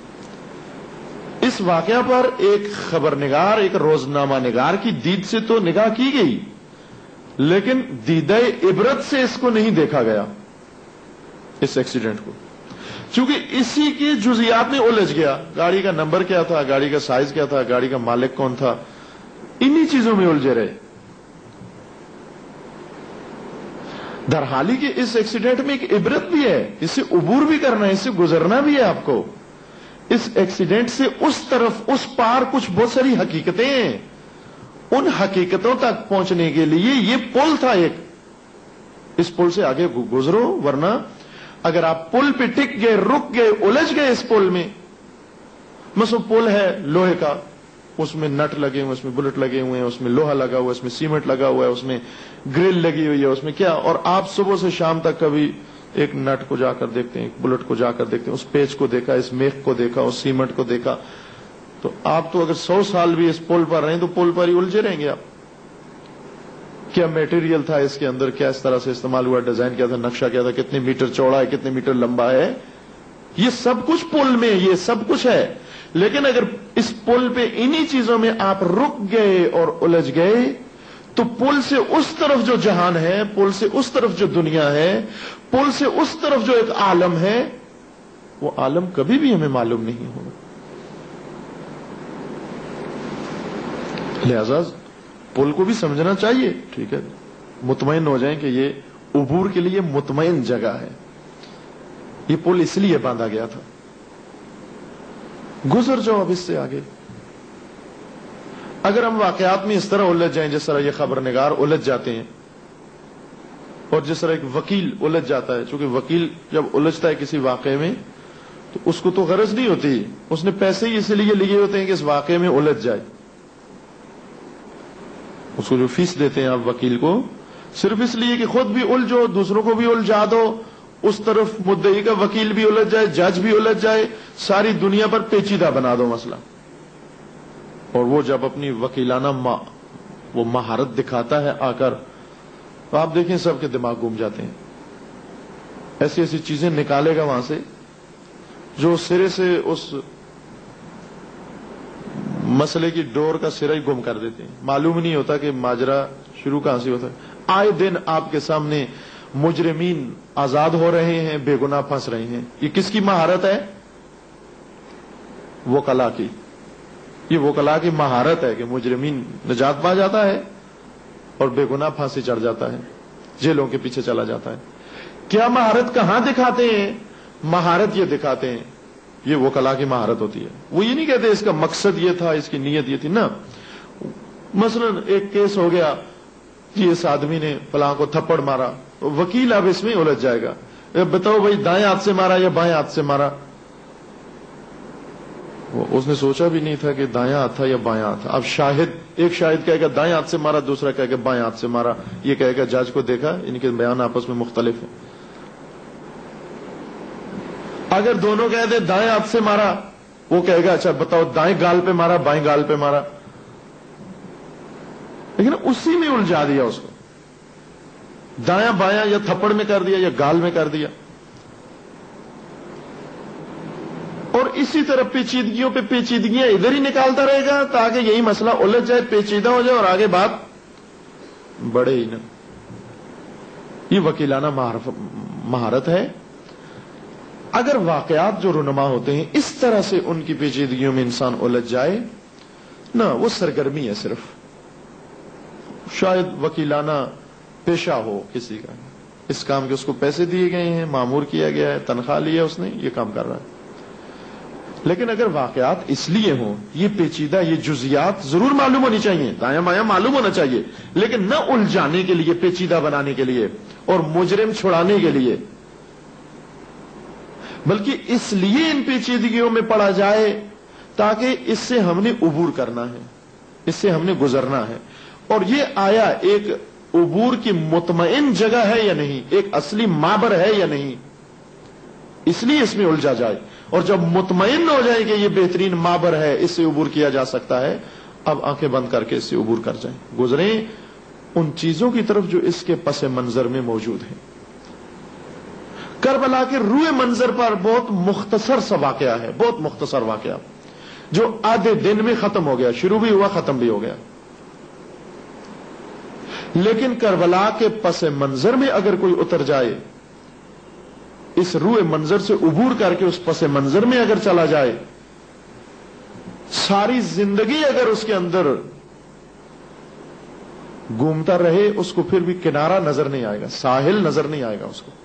اس واقعہ پر ایک خبر نگار، ایک روزنامہ نگار کی دید سے تو نگاہ کی گئی، لیکن دیدہ عبرت سے اس کو نہیں دیکھا گیا، اس ایکسیڈنٹ کو. چونکہ اسی کی جزیات میں الجھ گیا. گاڑی کا نمبر کیا تھا، گاڑی کا سائز کیا تھا، گاڑی کا مالک کون تھا، انہی چیزوں میں الجھے رہے. درحالی کہ اس ایکسیڈنٹ میں ایک عبرت بھی ہے، اس سے عبور بھی کرنا ہے، اس سے گزرنا بھی ہے آپ کو. اس ایکسیڈنٹ سے اس طرف اس پار کچھ بہت ساری حقیقتیں ہیں. ان حقیقتوں تک پہنچنے کے لیے یہ پل تھا ایک، اس پل سے آگے گزرو، ورنہ اگر آپ پل پہ ٹک گئے، رک گئے، الجھ گئے اس پل میں. مثلا پل ہے لوہے کا، اس میں نٹ لگے ہوئے، اس میں بلٹ لگے ہوئے ہیں، اس میں لوہا لگا ہوا ہے، اس میں سیمنٹ لگا ہوا ہے، اس میں گرل لگی ہوئی ہے، اس میں کیا، اور آپ صبح سے شام تک کبھی ایک نٹ کو جا کر دیکھتے ہیں، ایک بلٹ کو جا کر دیکھتے ہیں، اس پیچ کو دیکھا، اس میخ کو دیکھا، اس سیمنٹ کو دیکھا، تو آپ تو اگر سو سال بھی اس پل پر رہیں تو پل پر ہی الجھے رہیں گے آپ. کیا میٹیریل تھا اس کے اندر، کیا اس طرح سے استعمال ہوا، ڈیزائن کیا تھا، نقشہ کیا تھا، کتنے میٹر چوڑا ہے، کتنے میٹر لمبا ہے، یہ سب کچھ پل میں، یہ سب کچھ ہے. لیکن اگر اس پل پہ انہی چیزوں میں آپ رک گئے اور الجھ گئے تو پل سے اس طرف جو جہان ہے، پل سے اس طرف جو دنیا ہے، پل سے اس طرف جو ایک عالم ہے، وہ عالم کبھی بھی ہمیں معلوم نہیں ہوگا. لہذا پل کو بھی سمجھنا چاہیے. ٹھیک ہے، مطمئن ہو جائیں کہ یہ عبور کے لیے مطمئن جگہ ہے. یہ پل اس لیے باندھا گیا تھا. گزر جاؤ اب اس سے آگے. اگر ہم واقعات میں اس طرح الجھ جائیں جس طرح یہ خبر نگار الجھ جاتے ہیں، اور جس طرح ایک وکیل الجھ جاتا ہے، چونکہ وکیل جب الجھتا ہے کسی واقعے میں تو اس کو تو غرض نہیں ہوتی، اس نے پیسے ہی اس لیے لیے ہوتے ہیں کہ اس واقعے میں الجھ جائے. اس کو جو فیس دیتے ہیں آپ وکیل کو، صرف اس لیے کہ خود بھی الجھو، دوسروں کو بھی الجھا دو، اس طرف مدعی کا وکیل بھی الجھ جائے، جج بھی الجھ جائے، ساری دنیا پر پیچیدہ بنا دو مسئلہ. اور وہ جب اپنی وکیلانہ ما وہ مہارت دکھاتا ہے آ کر، تو آپ دیکھیں سب کے دماغ گھوم جاتے ہیں. ایسی ایسی چیزیں نکالے گا وہاں سے جو سرے سے اس مسئلے کی ڈور کا سرا ہی گم کر دیتے ہیں. معلوم نہیں ہوتا کہ ماجرا شروع کہاں سے ہوتا ہے. آئے دن آپ کے سامنے مجرمین آزاد ہو رہے ہیں، بے گناہ پھنس رہے ہیں. یہ کس کی مہارت ہے؟ وکلا کی. یہ وکلا کی مہارت ہے کہ مجرمین نجات پا جاتا ہے اور بے گناہ پھانسی چڑھ جاتا ہے، جیلوں کے پیچھے چلا جاتا ہے. کیا مہارت کہاں دکھاتے ہیں؟ مہارت یہ دکھاتے ہیں، یہ وکلا کی مہارت ہوتی ہے. وہ یہ نہیں کہتے اس کا مقصد یہ تھا، اس کی نیت یہ تھی، نا. مثلا ایک کیس ہو گیا کہ اس آدمی نے فلاں کو تھپڑ مارا، وکیل اب اس میں الجھ جائے گا، بتاؤ بھائی دائیں ہاتھ سے مارا یا بائیں ہاتھ سے مارا. اس نے سوچا بھی نہیں تھا کہ دائیں ہاتھ تھا یا بائیں ہاتھ تھا. اب شاہد، ایک شاہد کہے گا دائیں ہاتھ سے مارا، دوسرا کہے گا بائیں ہاتھ سے مارا. یہ کہے گا جج کو دیکھا، ان کے بیان آپس میں مختلف ہیں. اگر دونوں کہہ دے دائیں ہاتھ سے مارا، وہ کہے گا اچھا بتاؤ دائیں گال پہ مارا بائیں گال پہ مارا. لیکن اسی میں الجھا دیا اس کو، دایاں بایاں یا تھپڑ میں کر دیا یا گال میں کر دیا. اور اسی طرح پیچیدگیوں پہ پیچیدگیاں ادھر ہی نکالتا رہے گا تاکہ یہی مسئلہ الجھ جائے، پیچیدہ ہو جائے اور آگے بات بڑھے ہی نہ. یہ وکیلانہ مہارت ہے. اگر واقعات جو رونما ہوتے ہیں اس طرح سے ان کی پیچیدگیوں میں انسان الجھ جائے نہ، وہ سرگرمی ہے صرف. شاید وکیلانہ پیشہ ہو کسی کا، اس کام کے اس کو پیسے دیے گئے ہیں، مامور کیا گیا ہے، تنخواہ لیا اس نے، یہ کام کر رہا ہے. لیکن اگر واقعات اس لیے ہوں، یہ پیچیدہ، یہ جزیات ضرور معلوم ہونی چاہیے، دایاں بایاں معلوم ہونا چاہیے، لیکن نہ الجھانے کے لیے، پیچیدہ بنانے کے لیے اور مجرم چھڑانے کے لیے، بلکہ اس لیے ان پیچیدگیوں میں پڑا جائے تاکہ اس سے ہم نے عبور کرنا ہے، اس سے ہم نے گزرنا ہے. اور یہ آیا ایک عبور کی مطمئن جگہ ہے یا نہیں، ایک اصلی مابر ہے یا نہیں. اس لیے اس میں الجھا جائے، اور جب مطمئن ہو جائے کہ یہ بہترین مابر ہے، اس سے عبور کیا جا سکتا ہے، اب آنکھیں بند کر کے اس سے عبور کر جائیں، گزریں ان چیزوں کی طرف جو اس کے پس منظر میں موجود ہیں۔ کربلا کے روئے منظر پر بہت مختصر سا واقعہ ہے، بہت مختصر واقعہ جو آدھے دن میں ختم ہو گیا، شروع بھی ہوا ختم بھی ہو گیا۔ لیکن کربلا کے پس منظر میں اگر کوئی اتر جائے، اس روئے منظر سے عبور کر کے اس پس منظر میں اگر چلا جائے، ساری زندگی اگر اس کے اندر گھومتا رہے، اس کو پھر بھی کنارہ نظر نہیں آئے گا، ساحل نظر نہیں آئے گا اس کو۔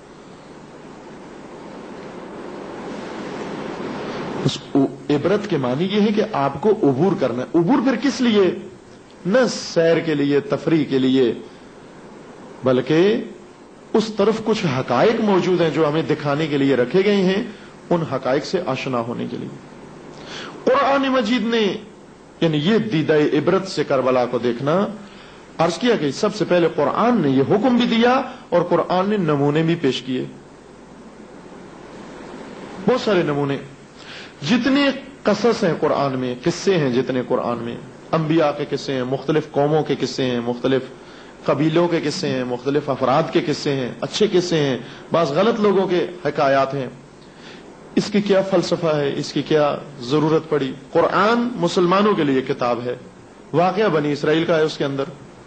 اس عبرت کے معنی یہ ہے کہ آپ کو عبور کرنا ہے۔ عبور پھر کس لیے؟ نہ سیر کے لیے، تفریح کے لیے، بلکہ اس طرف کچھ حقائق موجود ہیں جو ہمیں دکھانے کے لیے رکھے گئے ہیں، ان حقائق سے آشنا ہونے کے لیے۔ قرآن مجید نے یعنی یہ دیدہ عبرت سے کربلا کو دیکھنا، عرض کیا کہ سب سے پہلے قرآن نے یہ حکم بھی دیا اور قرآن نے نمونے بھی پیش کیے، بہت سارے نمونے۔ جتنے قصص ہیں قرآن میں، قصے ہیں جتنے قرآن میں، انبیاء کے قصے ہیں، مختلف قوموں کے قصے ہیں، مختلف قبیلوں کے قصے ہیں، مختلف افراد کے قصے ہیں، اچھے قصے ہیں، بعض غلط لوگوں کے حکایات ہیں۔ اس کی کیا فلسفہ ہے، اس کی کیا ضرورت پڑی؟ قرآن مسلمانوں کے لیے کتاب ہے، واقعہ بنی اسرائیل کا ہے اس کے اندر۔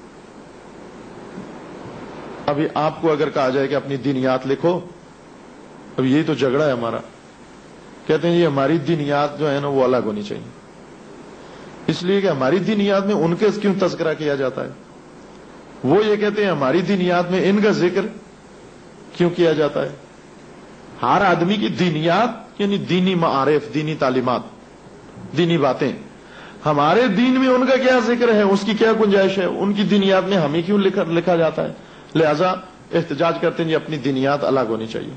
ابھی آپ کو اگر کہا جائے کہ اپنی دینیات لکھو، اب یہی تو جھگڑا ہے ہمارا، کہتے ہیں یہ ہماری دینیات جو ہے نا وہ الگ ہونی چاہیے، اس لیے کہ ہماری دینیات میں ان کے کیوں تذکرہ کیا جاتا ہے؟ وہ یہ کہتے ہیں ہماری دینیات میں ان کا ذکر کیوں کیا جاتا ہے؟ ہر آدمی کی دینیات یعنی دینی معارف، دینی تعلیمات، دینی باتیں، ہمارے دین میں ان کا کیا ذکر ہے، اس کی کیا گنجائش ہے؟ ان کی دینیات میں ہمیں کیوں لکھا جاتا ہے؟ لہذا احتجاج کرتے ہیں یہ اپنی دینیات الگ ہونی چاہیے۔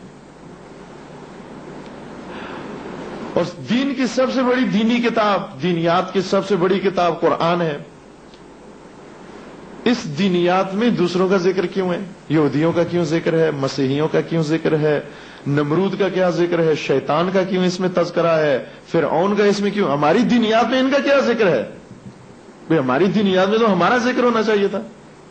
اور دین کی سب سے بڑی دینی کتاب، دینیات کی سب سے بڑی کتاب قرآن ہے۔ اس دینیات میں دوسروں کا ذکر کیوں ہے؟ یہودیوں کا کیوں ذکر ہے؟ مسیحیوں کا کیوں ذکر ہے؟ نمرود کا کیا ذکر ہے؟ شیطان کا کیوں اس میں تذکرہ ہے؟ فرعون کا اس میں کیوں؟ ہماری دینیات میں ان کا کیا ذکر ہے؟ بھئی ہماری دینیات میں تو ہمارا ذکر ہونا چاہیے تھا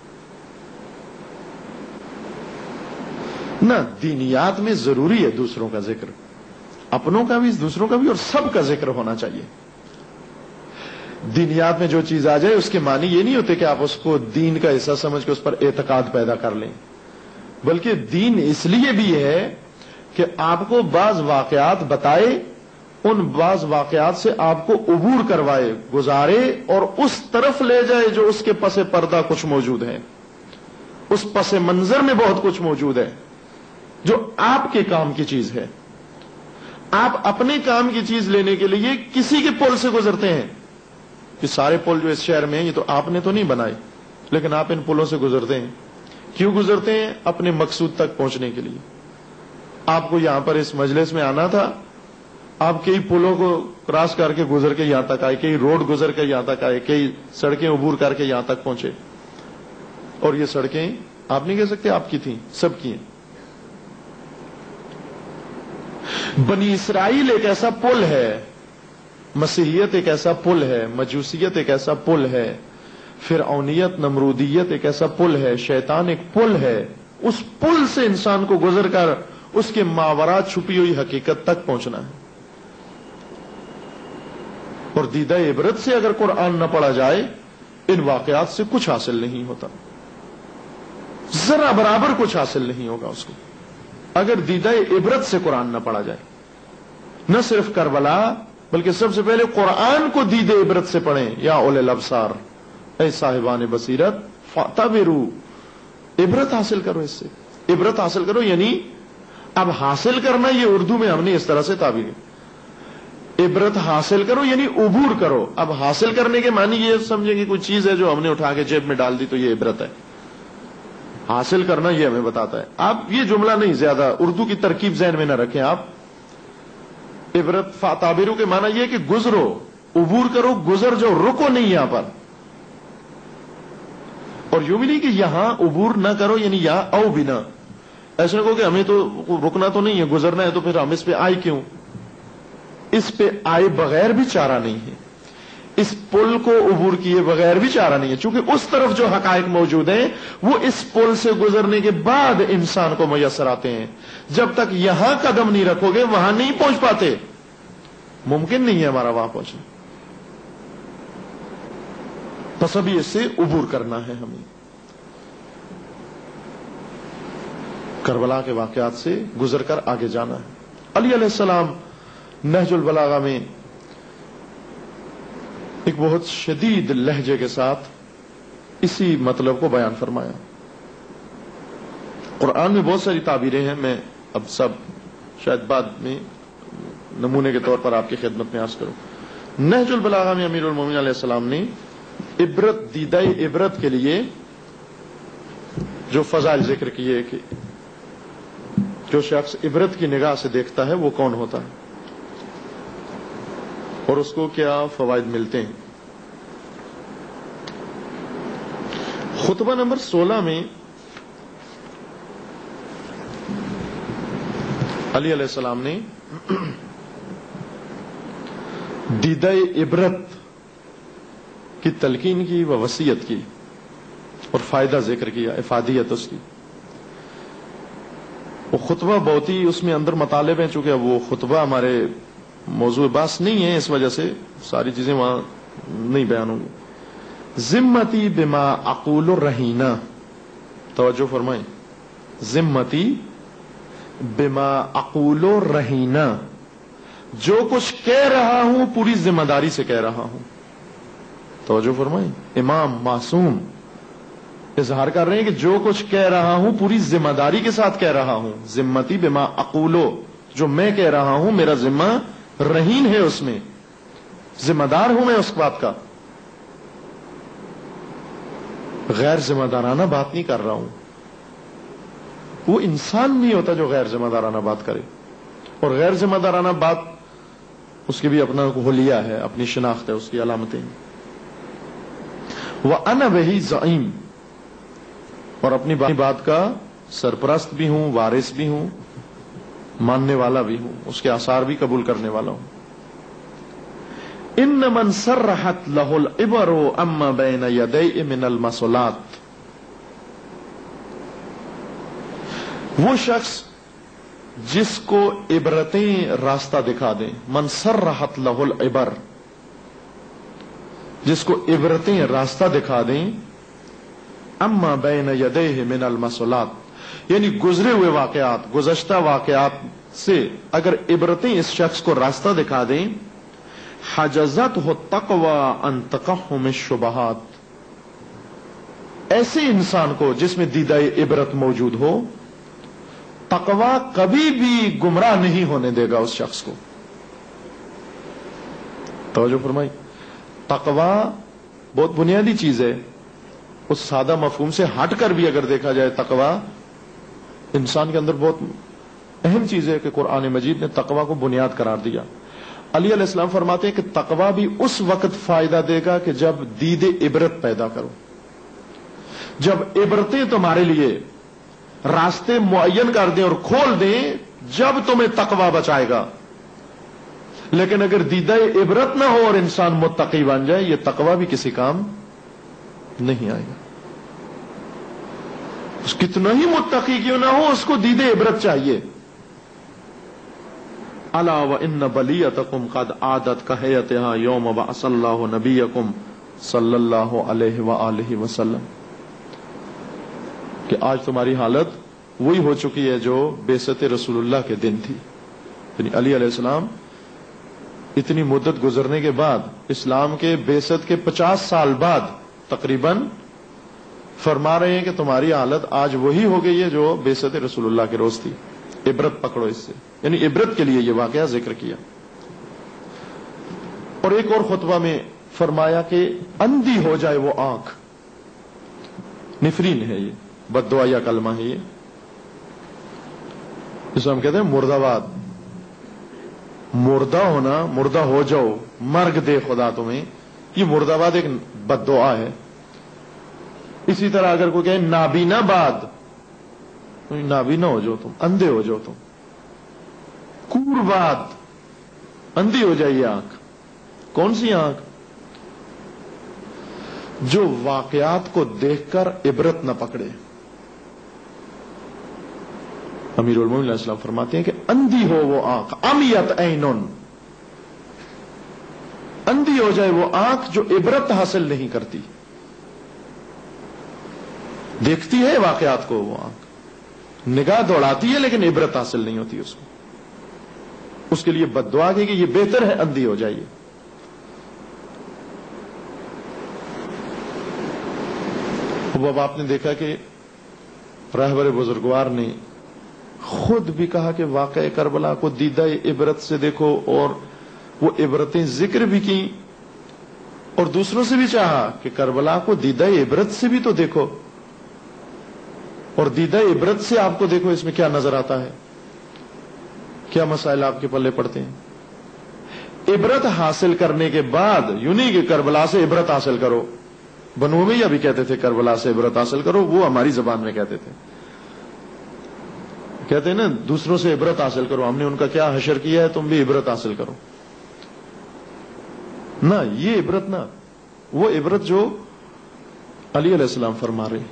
نہ۔ دینیات میں ضروری ہے دوسروں کا ذکر، اپنوں کا بھی، دوسروں کا بھی، اور سب کا ذکر ہونا چاہیے۔ دینیات میں جو چیز آ جائے اس کے معنی یہ نہیں ہوتے کہ آپ اس کو دین کا حصہ سمجھ کے اس پر اعتقاد پیدا کر لیں، بلکہ دین اس لیے بھی ہے کہ آپ کو بعض واقعات بتائے، ان بعض واقعات سے آپ کو عبور کروائے، گزارے اور اس طرف لے جائے جو اس کے پس پردہ کچھ موجود ہے، اس پس منظر میں بہت کچھ موجود ہے جو آپ کے کام کی چیز ہے۔ آپ اپنے کام کی چیز لینے کے لیے کسی کے پل سے گزرتے ہیں، کہ سارے پل جو اس شہر میں ہیں یہ تو آپ نے تو نہیں بنائے، لیکن آپ ان پلوں سے گزرتے ہیں۔ کیوں گزرتے ہیں؟ اپنے مقصود تک پہنچنے کے لیے۔ آپ کو یہاں پر اس مجلس میں آنا تھا، آپ کئی پلوں کو کراس کر کے گزر کے یہاں تک آئے، کئی روڈ گزر کے یہاں تک آئے، کئی سڑکیں عبور کر کے یہاں تک پہنچے، اور یہ سڑکیں آپ نہیں کہہ سکتے آپ کی تھیں، سب کی ہیں۔ بنی اسرائیل ایک ایسا پل ہے، مسیحیت ایک ایسا پل ہے، مجوسیت ایک ایسا پل ہے، فرعونیت، نمرودیت ایک ایسا پل ہے، شیطان ایک پل ہے۔ اس پل سے انسان کو گزر کر اس کے ماورا چھپی ہوئی حقیقت تک پہنچنا ہے۔ اور دیدہ عبرت سے اگر قرآن نہ پڑھا جائے، ان واقعات سے کچھ حاصل نہیں ہوتا، ذرا برابر کچھ حاصل نہیں ہوگا اس کو اگر دیدہ عبرت سے قرآن نہ پڑھا جائے۔ نہ صرف کربلا بلکہ سب سے پہلے قرآن کو دیدہ عبرت سے پڑھیں۔ یا اولے الابصار، اے صاحبان بصیرت، فاعتبروا، عبرت حاصل کرو، اس سے عبرت حاصل کرو۔ یعنی اب حاصل کرنا، یہ اردو میں ہم نے اس طرح سے تعبیر کی، عبرت حاصل کرو یعنی عبور کرو۔ اب حاصل کرنے کے معنی یہ سمجھیں کہ کوئی چیز ہے جو ہم نے اٹھا کے جیب میں ڈال دی تو یہ عبرت ہے۔ حاصل کرنا یہ ہمیں بتاتا ہے۔ آپ یہ جملہ نہیں، زیادہ اردو کی ترکیب ذہن میں نہ رکھیں آپ۔ عبرت فاعتبروا کے معنی یہ کہ گزرو، عبور کرو، گزر جو، رکو نہیں یہاں پر۔ اور یوں بھی نہیں کہ یہاں عبور نہ کرو یعنی یہاں او بنا، ایسے نہ کہو کہ ہمیں تو رکنا تو نہیں ہے، گزرنا ہے، تو پھر ہم اس پہ آئے کیوں؟ اس پہ آئے بغیر بھی چارہ نہیں ہے، اس پل کو عبور کیے بغیر بھی چارہ نہیں ہے، چونکہ اس طرف جو حقائق موجود ہیں وہ اس پل سے گزرنے کے بعد انسان کو میسر آتے ہیں. جب تک یہاں قدم نہیں رکھو گے وہاں نہیں پہنچ پاتے، ممکن نہیں ہے ہمارا وہاں پہنچنا. بس ابھی اس سے عبور کرنا ہے ہمیں. کربلا کے واقعات سے گزر کر آگے جانا ہے. علی علیہ السلام نہج البلاغہ میں ایک بہت شدید لہجے کے ساتھ اسی مطلب کو بیان فرمایا. قرآن میں بہت ساری تعبیریں ہیں، میں اب سب شاید بعد میں نمونے کے طور پر آپ کی خدمت میں عرض کروں. نہج البلاغہ میں امیر المومنین علیہ السلام نے عبرت، دیدہ عبرت کے لیے جو فضائل ذکر کیے کہ جو شخص عبرت کی نگاہ سے دیکھتا ہے وہ کون ہوتا ہے اور اس کو کیا فوائد ملتے ہیں. خطبہ نمبر سولہ میں علی علیہ السلام نے دیدہ عبرت کی تلقین کی و وصیت کی اور فائدہ ذکر کیا، افادیت اس کی. وہ خطبہ بہت ہی اس میں اندر مطالب ہیں، چونکہ وہ خطبہ ہمارے موضوع بحث نہیں ہے، اس وجہ سے ساری چیزیں وہاں نہیں بیان ہوں گی. ذمتی بما اقول الرہینہ، توجہ فرمائیں، ذمتی بما اقول الرہینہ، جو کچھ کہہ رہا ہوں پوری ذمہ داری سے کہہ رہا ہوں. توجہ فرمائیں، امام معصوم اظہار کر رہے ہیں کہ جو کچھ کہہ رہا ہوں پوری ذمہ داری کے ساتھ کہہ رہا ہوں. ذمتی بما اقولو، جو میں کہہ رہا ہوں میرا ذمہ رہین ہے، اس میں ذمہ دار ہوں میں اس بات کا. غیر ذمہ دارانہ بات نہیں کر رہا ہوں. وہ انسان نہیں ہوتا جو غیر ذمہ دارانہ بات کرے، اور غیر ذمہ دارانہ بات اس کے بھی اپنا حلیہ ہے، اپنی شناخت ہے، اس کی علامتیں. وَأَنَا بِهِ زَعِيمٌ، اور اپنی بات کا سرپرست بھی ہوں، وارث بھی ہوں، ماننے والا بھی ہوں، اس کے آثار بھی قبول کرنے والا ہوں. ان من سرحت له العبر اما بین یدیہ من المسولات، وہ شخص جس کو عبرتیں راستہ دکھا دیں. من سرحت له العبر، جس کو عبرتیں راستہ دکھا دیں. اما بین یدیہ من المسولات، یعنی گزرے ہوئے واقعات، گزشتہ واقعات سے اگر عبرتیں اس شخص کو راستہ دکھا دیں. حجزتہ التقوی عن تقحم الشبہات، ایسے انسان کو جس میں دیدہ عبرت موجود ہو، تقوی کبھی بھی گمراہ نہیں ہونے دے گا اس شخص کو. توجہ فرمائی، تقوی بہت بنیادی چیز ہے. اس سادہ مفہوم سے ہٹ کر بھی اگر دیکھا جائے تقوی انسان کے اندر بہت اہم چیز ہے کہ قرآن مجید نے تقوی کو بنیاد قرار دیا. علی علیہ السلام فرماتے ہیں کہ تقوی بھی اس وقت فائدہ دے گا کہ جب دید عبرت پیدا کرو، جب عبرتیں تمہارے لیے راستے معین کر دیں اور کھول دیں، جب تمہیں تقوی بچائے گا. لیکن اگر دیدہ عبرت نہ ہو اور انسان متقی بن جائے، یہ تقوی بھی کسی کام نہیں آئے گا. اس کتنا ہی متقی کیوں نہ ہو، اس کو دید عبرت چاہیے. الا وان بلیتکم قد عادت کہیتھا یوم بعث اللہ نبیکم صلی اللہ علیہ وآلہ وسلم، کہ آج تمہاری حالت وہی ہو چکی ہے جو بعثت رسول اللہ کے دن تھی. یعنی علی علیہ السلام اتنی مدت گزرنے کے بعد، اسلام کے بعثت کے پچاس سال بعد تقریباً فرما رہے ہیں کہ تمہاری حالت آج وہی ہو گئی ہے جو بعثت رسول اللہ کے روز تھی. عبرت پکڑو اس سے، یعنی عبرت کے لیے یہ واقعہ ذکر کیا. اور ایک اور خطبہ میں فرمایا کہ اندھی ہو جائے وہ آنکھ، نفرین ہے، یہ بد دعا یا کلمہ ہے، یہ جسے ہم کہتے ہیں مردہ باد. مردہ ہونا، مردہ ہو جاؤ، مرگ دے خدا تمہیں، یہ مردہ باد ایک بد دعا ہے. اسی طرح اگر کوئی کہے نابینا باد، نابینا ہو جاؤ تم، اندھے ہو جاؤ تم، کور بات، اندھی ہو جائیے آنکھ. کون سی آنکھ؟ جو واقعات کو دیکھ کر عبرت نہ پکڑے. امیر المومنین علیہ السلام فرماتے ہیں کہ اندھی ہو وہ آنکھ، امیت عینن، اندھی ہو جائے وہ آنکھ جو عبرت حاصل نہیں کرتی. دیکھتی ہے واقعات کو وہ آنکھ، نگاہ دوڑاتی ہے لیکن عبرت حاصل نہیں ہوتی اس کو. اس کے لیے بد دعا کی کہ یہ بہتر ہے اندھی ہو جائیے. اب آپ نے دیکھا کہ رہبر بزرگوار نے خود بھی کہا کہ واقعہ کربلا کو دیدہ عبرت سے دیکھو، اور وہ عبرتیں ذکر بھی کی، اور دوسروں سے بھی چاہا کہ کربلا کو دیدہ عبرت سے بھی تو دیکھو، اور دیدہ عبرت سے آپ کو دیکھو اس میں کیا نظر آتا ہے، کیا مسائل آپ کے پلے پڑتے ہیں. عبرت حاصل کرنے کے بعد یوں نہیں کہ کربلا سے عبرت حاصل کرو. بنو امیہ بھی کہتے تھے کربلا سے عبرت حاصل کرو، وہ ہماری زبان میں کہتے تھے، کہتے ہیں نا دوسروں سے عبرت حاصل کرو، ہم نے ان کا کیا حشر کیا ہے، تم بھی عبرت حاصل کرو. نہ، یہ عبرت نہ، وہ عبرت جو علی علیہ السلام فرما رہے،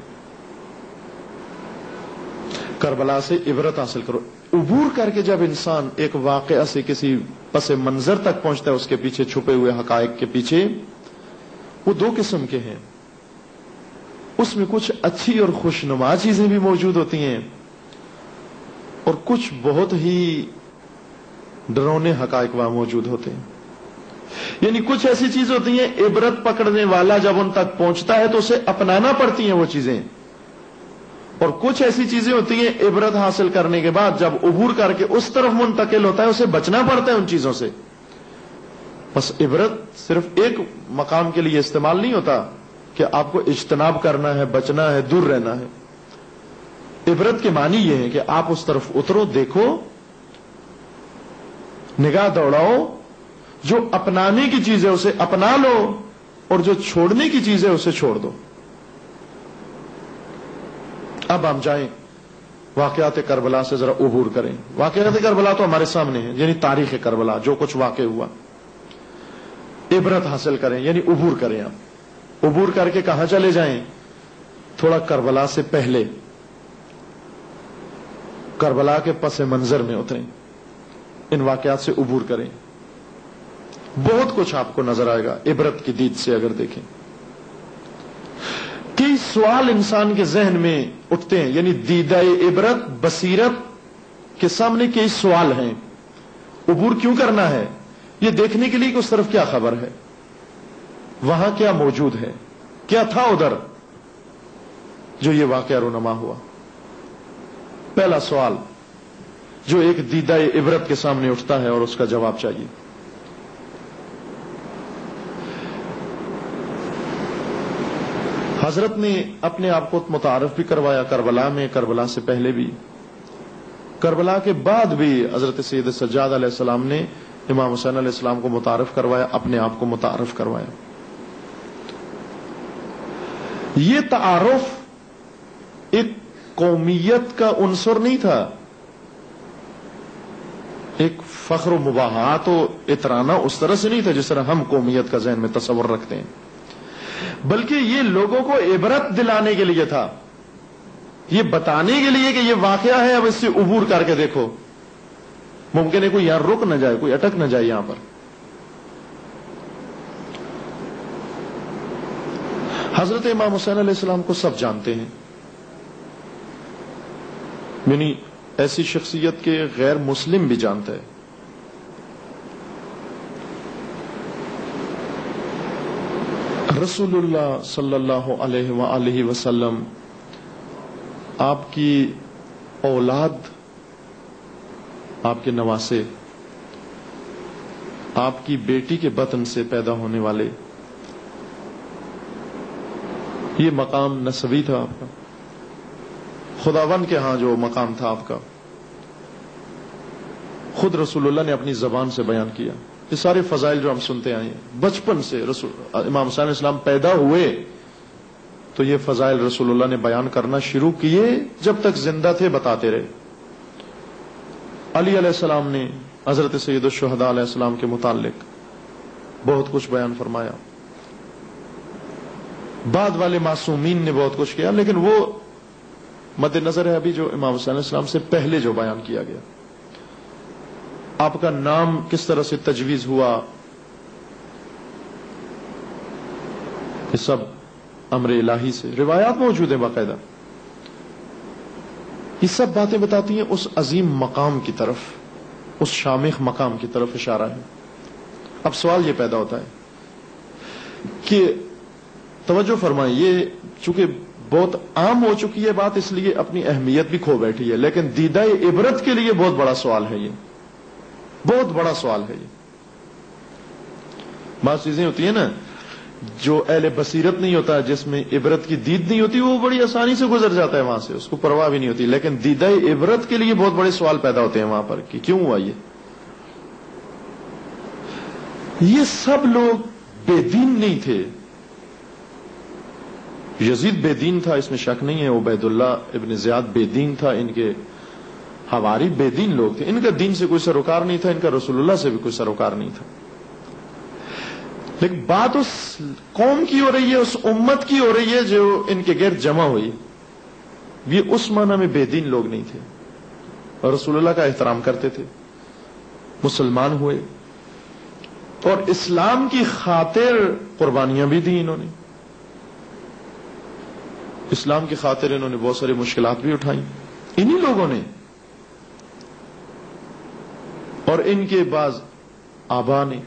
کربلا سے عبرت حاصل کرو. عبور کر کے جب انسان ایک واقعہ سے کسی پس منظر تک پہنچتا ہے، اس کے پیچھے چھپے ہوئے حقائق کے پیچھے، وہ دو قسم کے ہیں. اس میں کچھ اچھی اور خوشنما چیزیں بھی موجود ہوتی ہیں، اور کچھ بہت ہی ڈراؤنے حقائق وہاں موجود ہوتے ہیں. یعنی کچھ ایسی چیز ہوتی ہیں عبرت پکڑنے والا جب ان تک پہنچتا ہے تو اسے اپنانا پڑتی ہیں وہ چیزیں، اور کچھ ایسی چیزیں ہوتی ہیں عبرت حاصل کرنے کے بعد جب عبور کر کے اس طرف منتقل ہوتا ہے اسے بچنا پڑتا ہے ان چیزوں سے. بس عبرت صرف ایک مقام کے لیے استعمال نہیں ہوتا کہ آپ کو اجتناب کرنا ہے، بچنا ہے، دور رہنا ہے. عبرت کے معنی یہ ہے کہ آپ اس طرف اترو، دیکھو، نگاہ دوڑاؤ، جو اپنانے کی چیز ہے اسے اپنا لو، اور جو چھوڑنے کی چیز ہے اسے چھوڑ دو. اب ہم جائیں واقعات کربلا سے ذرا عبور کریں. واقعات کربلا تو ہمارے سامنے ہیں، یعنی تاریخ کربلا، جو کچھ واقع ہوا. عبرت حاصل کریں یعنی عبور کریں. آپ عبور کر کے کہاں چلے جائیں؟ تھوڑا کربلا سے پہلے، کربلا کے پس منظر میں اتریں، ان واقعات سے عبور کریں. بہت کچھ آپ کو نظر آئے گا عبرت کی دید سے اگر دیکھیں. کئی سوال انسان کے ذہن میں اٹھتے ہیں، یعنی دیدہ عبرت، بصیرت کے سامنے کئی سوال ہیں. عبور کیوں کرنا ہے؟ یہ دیکھنے کے لیے کہ اس طرف کیا خبر ہے، وہاں کیا موجود ہے، کیا تھا ادھر جو یہ واقعہ رونما ہوا. پہلا سوال جو ایک دیدہ عبرت کے سامنے اٹھتا ہے اور اس کا جواب چاہیے. حضرت نے اپنے آپ کو متعارف بھی کروایا کربلا میں، کربلا سے پہلے بھی، کربلا کے بعد بھی حضرت سید سجاد علیہ السلام نے امام حسین علیہ السلام کو متعارف کروایا، اپنے آپ کو متعارف کروایا. یہ تعارف ایک قومیت کا عنصر نہیں تھا، ایک فخر و مباحات و اطرانہ اس طرح سے نہیں تھا جس طرح ہم قومیت کا ذہن میں تصور رکھتے ہیں، بلکہ یہ لوگوں کو عبرت دلانے کے لیے تھا، یہ بتانے کے لیے کہ یہ واقعہ ہے، اب اس سے عبور کر کے دیکھو. ممکن ہے کوئی یہاں رک نہ جائے، کوئی اٹک نہ جائے یہاں پر. حضرت امام حسین علیہ السلام کو سب جانتے ہیں، یعنی ایسی شخصیت کے غیر مسلم بھی جانتا ہے. رسول اللہ صلی اللہ علیہ وآلہ وسلم آپ کی اولاد، آپ کے نواسے، آپ کی بیٹی کے بطن سے پیدا ہونے والے، یہ مقام نسبی تھا آپ کا، خداوند کے ہاں جو مقام تھا آپ کا، خود رسول اللہ نے اپنی زبان سے بیان کیا. یہ سارے فضائل جو ہم سنتے آئے ہیں بچپن سے، رسول امام حسین علیہ السلام پیدا ہوئے تو یہ فضائل رسول اللہ نے بیان کرنا شروع کیے، جب تک زندہ تھے بتاتے رہے۔ علی علیہ السلام نے حضرت سید الشہداء علیہ السلام کے متعلق بہت کچھ بیان فرمایا، بعد والے معصومین نے بہت کچھ کیا، لیکن وہ مد نظر ہے ابھی جو امام حسین علیہ السلام سے پہلے جو بیان کیا گیا۔ آپ کا نام کس طرح سے تجویز ہوا، یہ سب امر الہی سے، روایات موجود ہیں باقاعدہ۔ یہ سب باتیں بتاتی ہیں اس عظیم مقام کی طرف، اس شامخ مقام کی طرف اشارہ ہے۔ اب سوال یہ پیدا ہوتا ہے کہ توجہ فرمائیں، یہ چونکہ بہت عام ہو چکی ہے بات، اس لیے اپنی اہمیت بھی کھو بیٹھی ہے، لیکن دیدہ عبرت کے لیے بہت بڑا سوال ہے، یہ بہت بڑا سوال ہے۔ یہ بعض چیزیں ہوتی ہیں نا جو اہل بصیرت نہیں ہوتا، جس میں عبرت کی دید نہیں ہوتی، وہ بڑی آسانی سے گزر جاتا ہے وہاں سے، اس کو پرواہ بھی نہیں ہوتی، لیکن دیدہ عبرت کے لیے بہت بڑے سوال پیدا ہوتے ہیں وہاں پر کہ کیوں ہوا یہ یہ سب لوگ بے دین نہیں تھے۔ یزید بے دین تھا، اس میں شک نہیں ہے، عبید اللہ ابن زیاد بے دین تھا، ان کے حواری بے دین لوگ تھے، ان کا دین سے کوئی سروکار نہیں تھا، ان کا رسول اللہ سے بھی کوئی سروکار نہیں تھا، لیکن بات اس قوم کی ہو رہی ہے، اس امت کی ہو رہی ہے جو ان کے گرد جمع ہوئی۔ یہ اس معنی میں بے دین لوگ نہیں تھے اور رسول اللہ کا احترام کرتے تھے، مسلمان ہوئے اور اسلام کی خاطر قربانیاں بھی دی انہوں نے، اسلام کی خاطر انہوں نے بہت ساری مشکلات بھی اٹھائیں انہی لوگوں نے، اور ان کے بعض آبا نے۔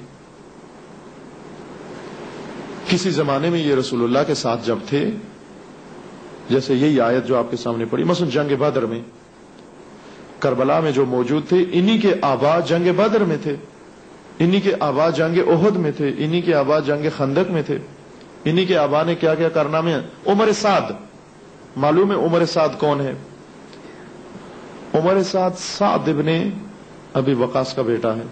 کسی زمانے میں یہ رسول اللہ کے ساتھ جب تھے، جیسے یہی آیت جو آپ کے سامنے پڑی، مثلا جنگ بدر میں، کربلا میں جو موجود تھے، انہی کے آبا جنگ بدر میں تھے، انہی کے آبا جنگ احد میں تھے، انہی کے آبا جنگ خندق میں تھے، انہی کے آبا نے کیا کیا کارنامے ہیں۔ عمر سعد، معلوم ہے عمر سعد کون ہے؟ عمر سعد سعد ابن ابی وقاص کا بیٹا ہے،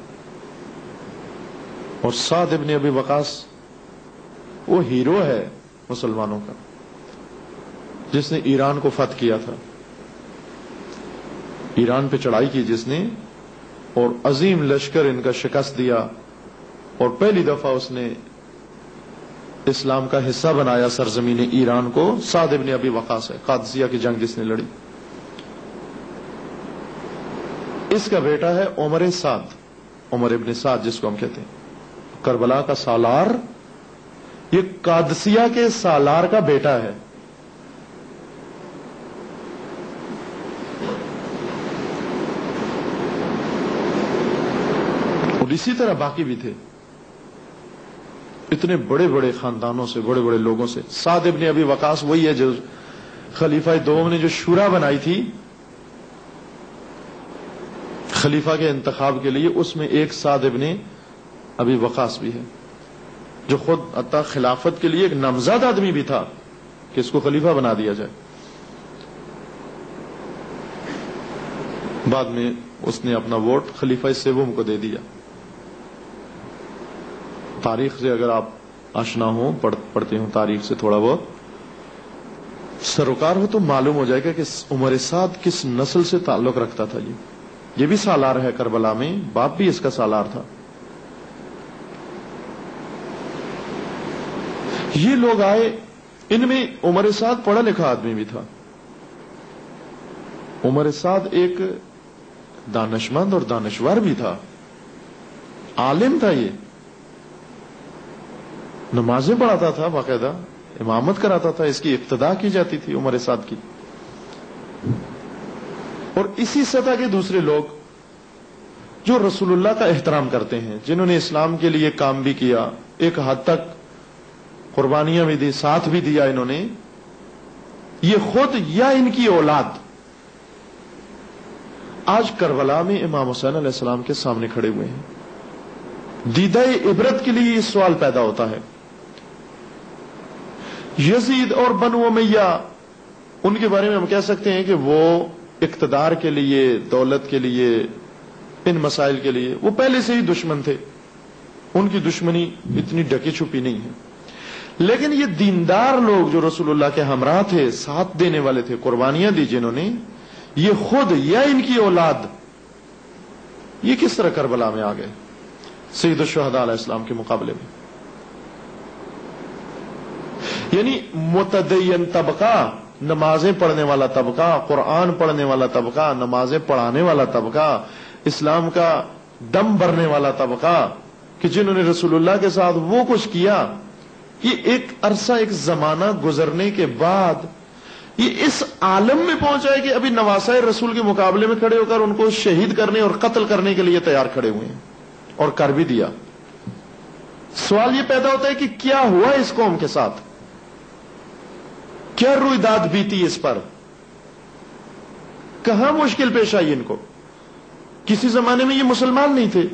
اور سعد ابن ابی وقاص وہ ہیرو ہے مسلمانوں کا، جس نے ایران کو فتح کیا تھا، ایران پہ چڑھائی کی جس نے، اور عظیم لشکر ان کا شکست دیا، اور پہلی دفعہ اس نے اسلام کا حصہ بنایا سرزمین ایران کو، سعد ابن ابی وقاص ہے، قادسیہ کی جنگ جس نے لڑی، اس کا بیٹا ہے عمر سعد، عمر ابن سعد جس کو ہم کہتے ہیں، کربلا کا سالار، یہ قادسیہ کے سالار کا بیٹا ہے۔ اور اسی طرح باقی بھی تھے، اتنے بڑے بڑے خاندانوں سے، بڑے بڑے لوگوں سے۔ سعد ابن ابی وقاص وہی ہے جو خلیفہ دوم نے جو شورا بنائی تھی خلیفہ کے انتخاب کے لیے، اس میں ایک سعد ابن ابی وقاص بھی ہے، جو خود حتی خلافت کے لیے ایک نامزد آدمی بھی تھا کہ اس کو خلیفہ بنا دیا جائے۔ بعد میں اس نے اپنا ووٹ خلیفہ سوم کو دے دیا۔ تاریخ سے اگر آپ آشنا ہوں، پڑھ پڑھتے ہوں تاریخ سے تھوڑا بہت سروکار ہو، تو معلوم ہو جائے گا کہ عمر سعد کس نسل سے تعلق رکھتا تھا۔ یہ یہ بھی سالار ہے کربلا میں، باپ بھی اس کا سالار تھا۔ یہ لوگ آئے، ان میں عمر سعد پڑھا لکھا آدمی بھی تھا، عمر سعد ایک دانشمند اور دانشور بھی تھا، عالم تھا، یہ نمازیں پڑھاتا تھا، باقاعدہ امامت کراتا تھا، اس کی اقتداء کی جاتی تھی عمر سعد کی۔ اور اسی سطح کے دوسرے لوگ جو رسول اللہ کا احترام کرتے ہیں، جنہوں نے اسلام کے لیے کام بھی کیا، ایک حد تک قربانیاں بھی دی، ساتھ بھی دیا انہوں نے، یہ خود یا ان کی اولاد آج کربلا میں امام حسین علیہ السلام کے سامنے کھڑے ہوئے ہیں۔ دیدہ عبرت کے لیے یہ سوال پیدا ہوتا ہے۔ یزید اور بنو امیہ، ان کے بارے میں ہم کہہ سکتے ہیں کہ وہ اقتدار کے لیے، دولت کے لیے، ان مسائل کے لیے وہ پہلے سے ہی دشمن تھے، ان کی دشمنی اتنی ڈکی چھپی نہیں ہے، لیکن یہ دیندار لوگ جو رسول اللہ کے ہمراہ تھے، ساتھ دینے والے تھے، قربانیاں دی جنہوں نے، یہ خود یا ان کی اولاد یہ کس طرح کربلا میں آ گئے سید الشہداء علیہ السلام کے مقابلے میں؟ یعنی متدین طبقہ، نمازیں پڑھنے والا طبقہ، قرآن پڑھنے والا طبقہ، نمازیں پڑھانے والا طبقہ، اسلام کا دم بھرنے والا طبقہ، کہ جنہوں نے رسول اللہ کے ساتھ وہ کچھ کیا، یہ ایک عرصہ، ایک زمانہ گزرنے کے بعد یہ اس عالم میں پہنچا ہے کہ ابھی نواسۂ رسول کے مقابلے میں کھڑے ہو کر ان کو شہید کرنے اور قتل کرنے کے لیے تیار کھڑے ہوئے ہیں، اور کر بھی دیا۔ سوال یہ پیدا ہوتا ہے کہ کیا ہوا اس قوم کے ساتھ؟ کیا رویداد بیتی اس پر؟ کہاں مشکل پیش آئی ان کو؟ کسی زمانے میں یہ مسلمان نہیں تھے،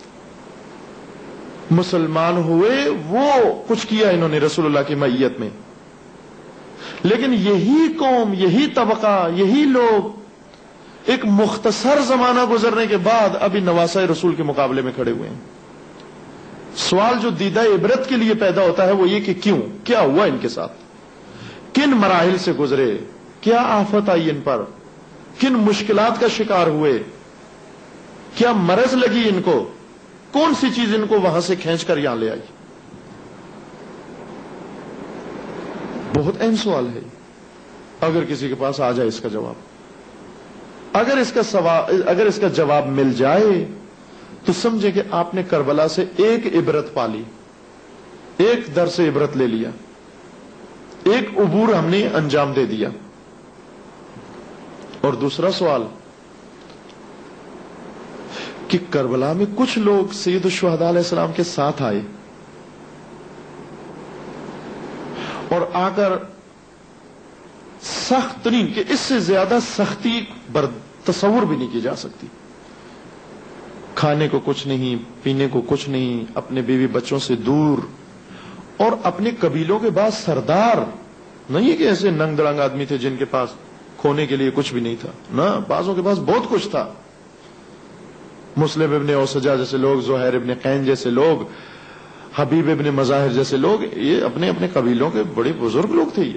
مسلمان ہوئے، وہ کچھ کیا انہوں نے رسول اللہ کی معیت میں، لیکن یہی قوم، یہی طبقہ، یہی لوگ ایک مختصر زمانہ گزرنے کے بعد ابھی نواسۂ رسول کے مقابلے میں کھڑے ہوئے ہیں۔ سوال جو دیدہ عبرت کے لیے پیدا ہوتا ہے وہ یہ کہ کیوں؟ کیا ہوا ان کے ساتھ؟ کن مراحل سے گزرے؟ کیا آفت آئی ان پر؟ کن مشکلات کا شکار ہوئے؟ کیا مرض لگی ان کو؟ کون سی چیز ان کو وہاں سے کھینچ کر یہاں لے آئی؟ بہت اہم سوال ہے، اگر کسی کے پاس آ جائے اس کا جواب، اگر اس کا سوال اگر اس کا جواب مل جائے تو سمجھے کہ آپ نے کربلا سے ایک عبرت پالی، ایک در سے عبرت لے لیا، ایک عبور ہم نے انجام دے دیا۔ اور دوسرا سوال کہ کربلا میں کچھ لوگ سید الشہداء علیہ السلام کے ساتھ آئے اور آ کر سخت ترین، کہ اس سے زیادہ سختی بر تصور بھی نہیں کی جا سکتی، کھانے کو کچھ نہیں، پینے کو کچھ نہیں، اپنے بیوی بچوں سے دور، اور اپنے قبیلوں کے بعض سردار، نہیں ہے کہ ایسے ننگ درنگ آدمی تھے جن کے پاس کھونے کے لیے کچھ بھی نہیں تھا، نہ، بعضوں کے پاس بہت کچھ تھا، مسلم ابن اوسجا جیسے لوگ، زہیر ابن قین جیسے لوگ، حبیب ابن مظاہر جیسے لوگ، یہ اپنے اپنے قبیلوں کے بڑے بزرگ لوگ تھے۔ یہ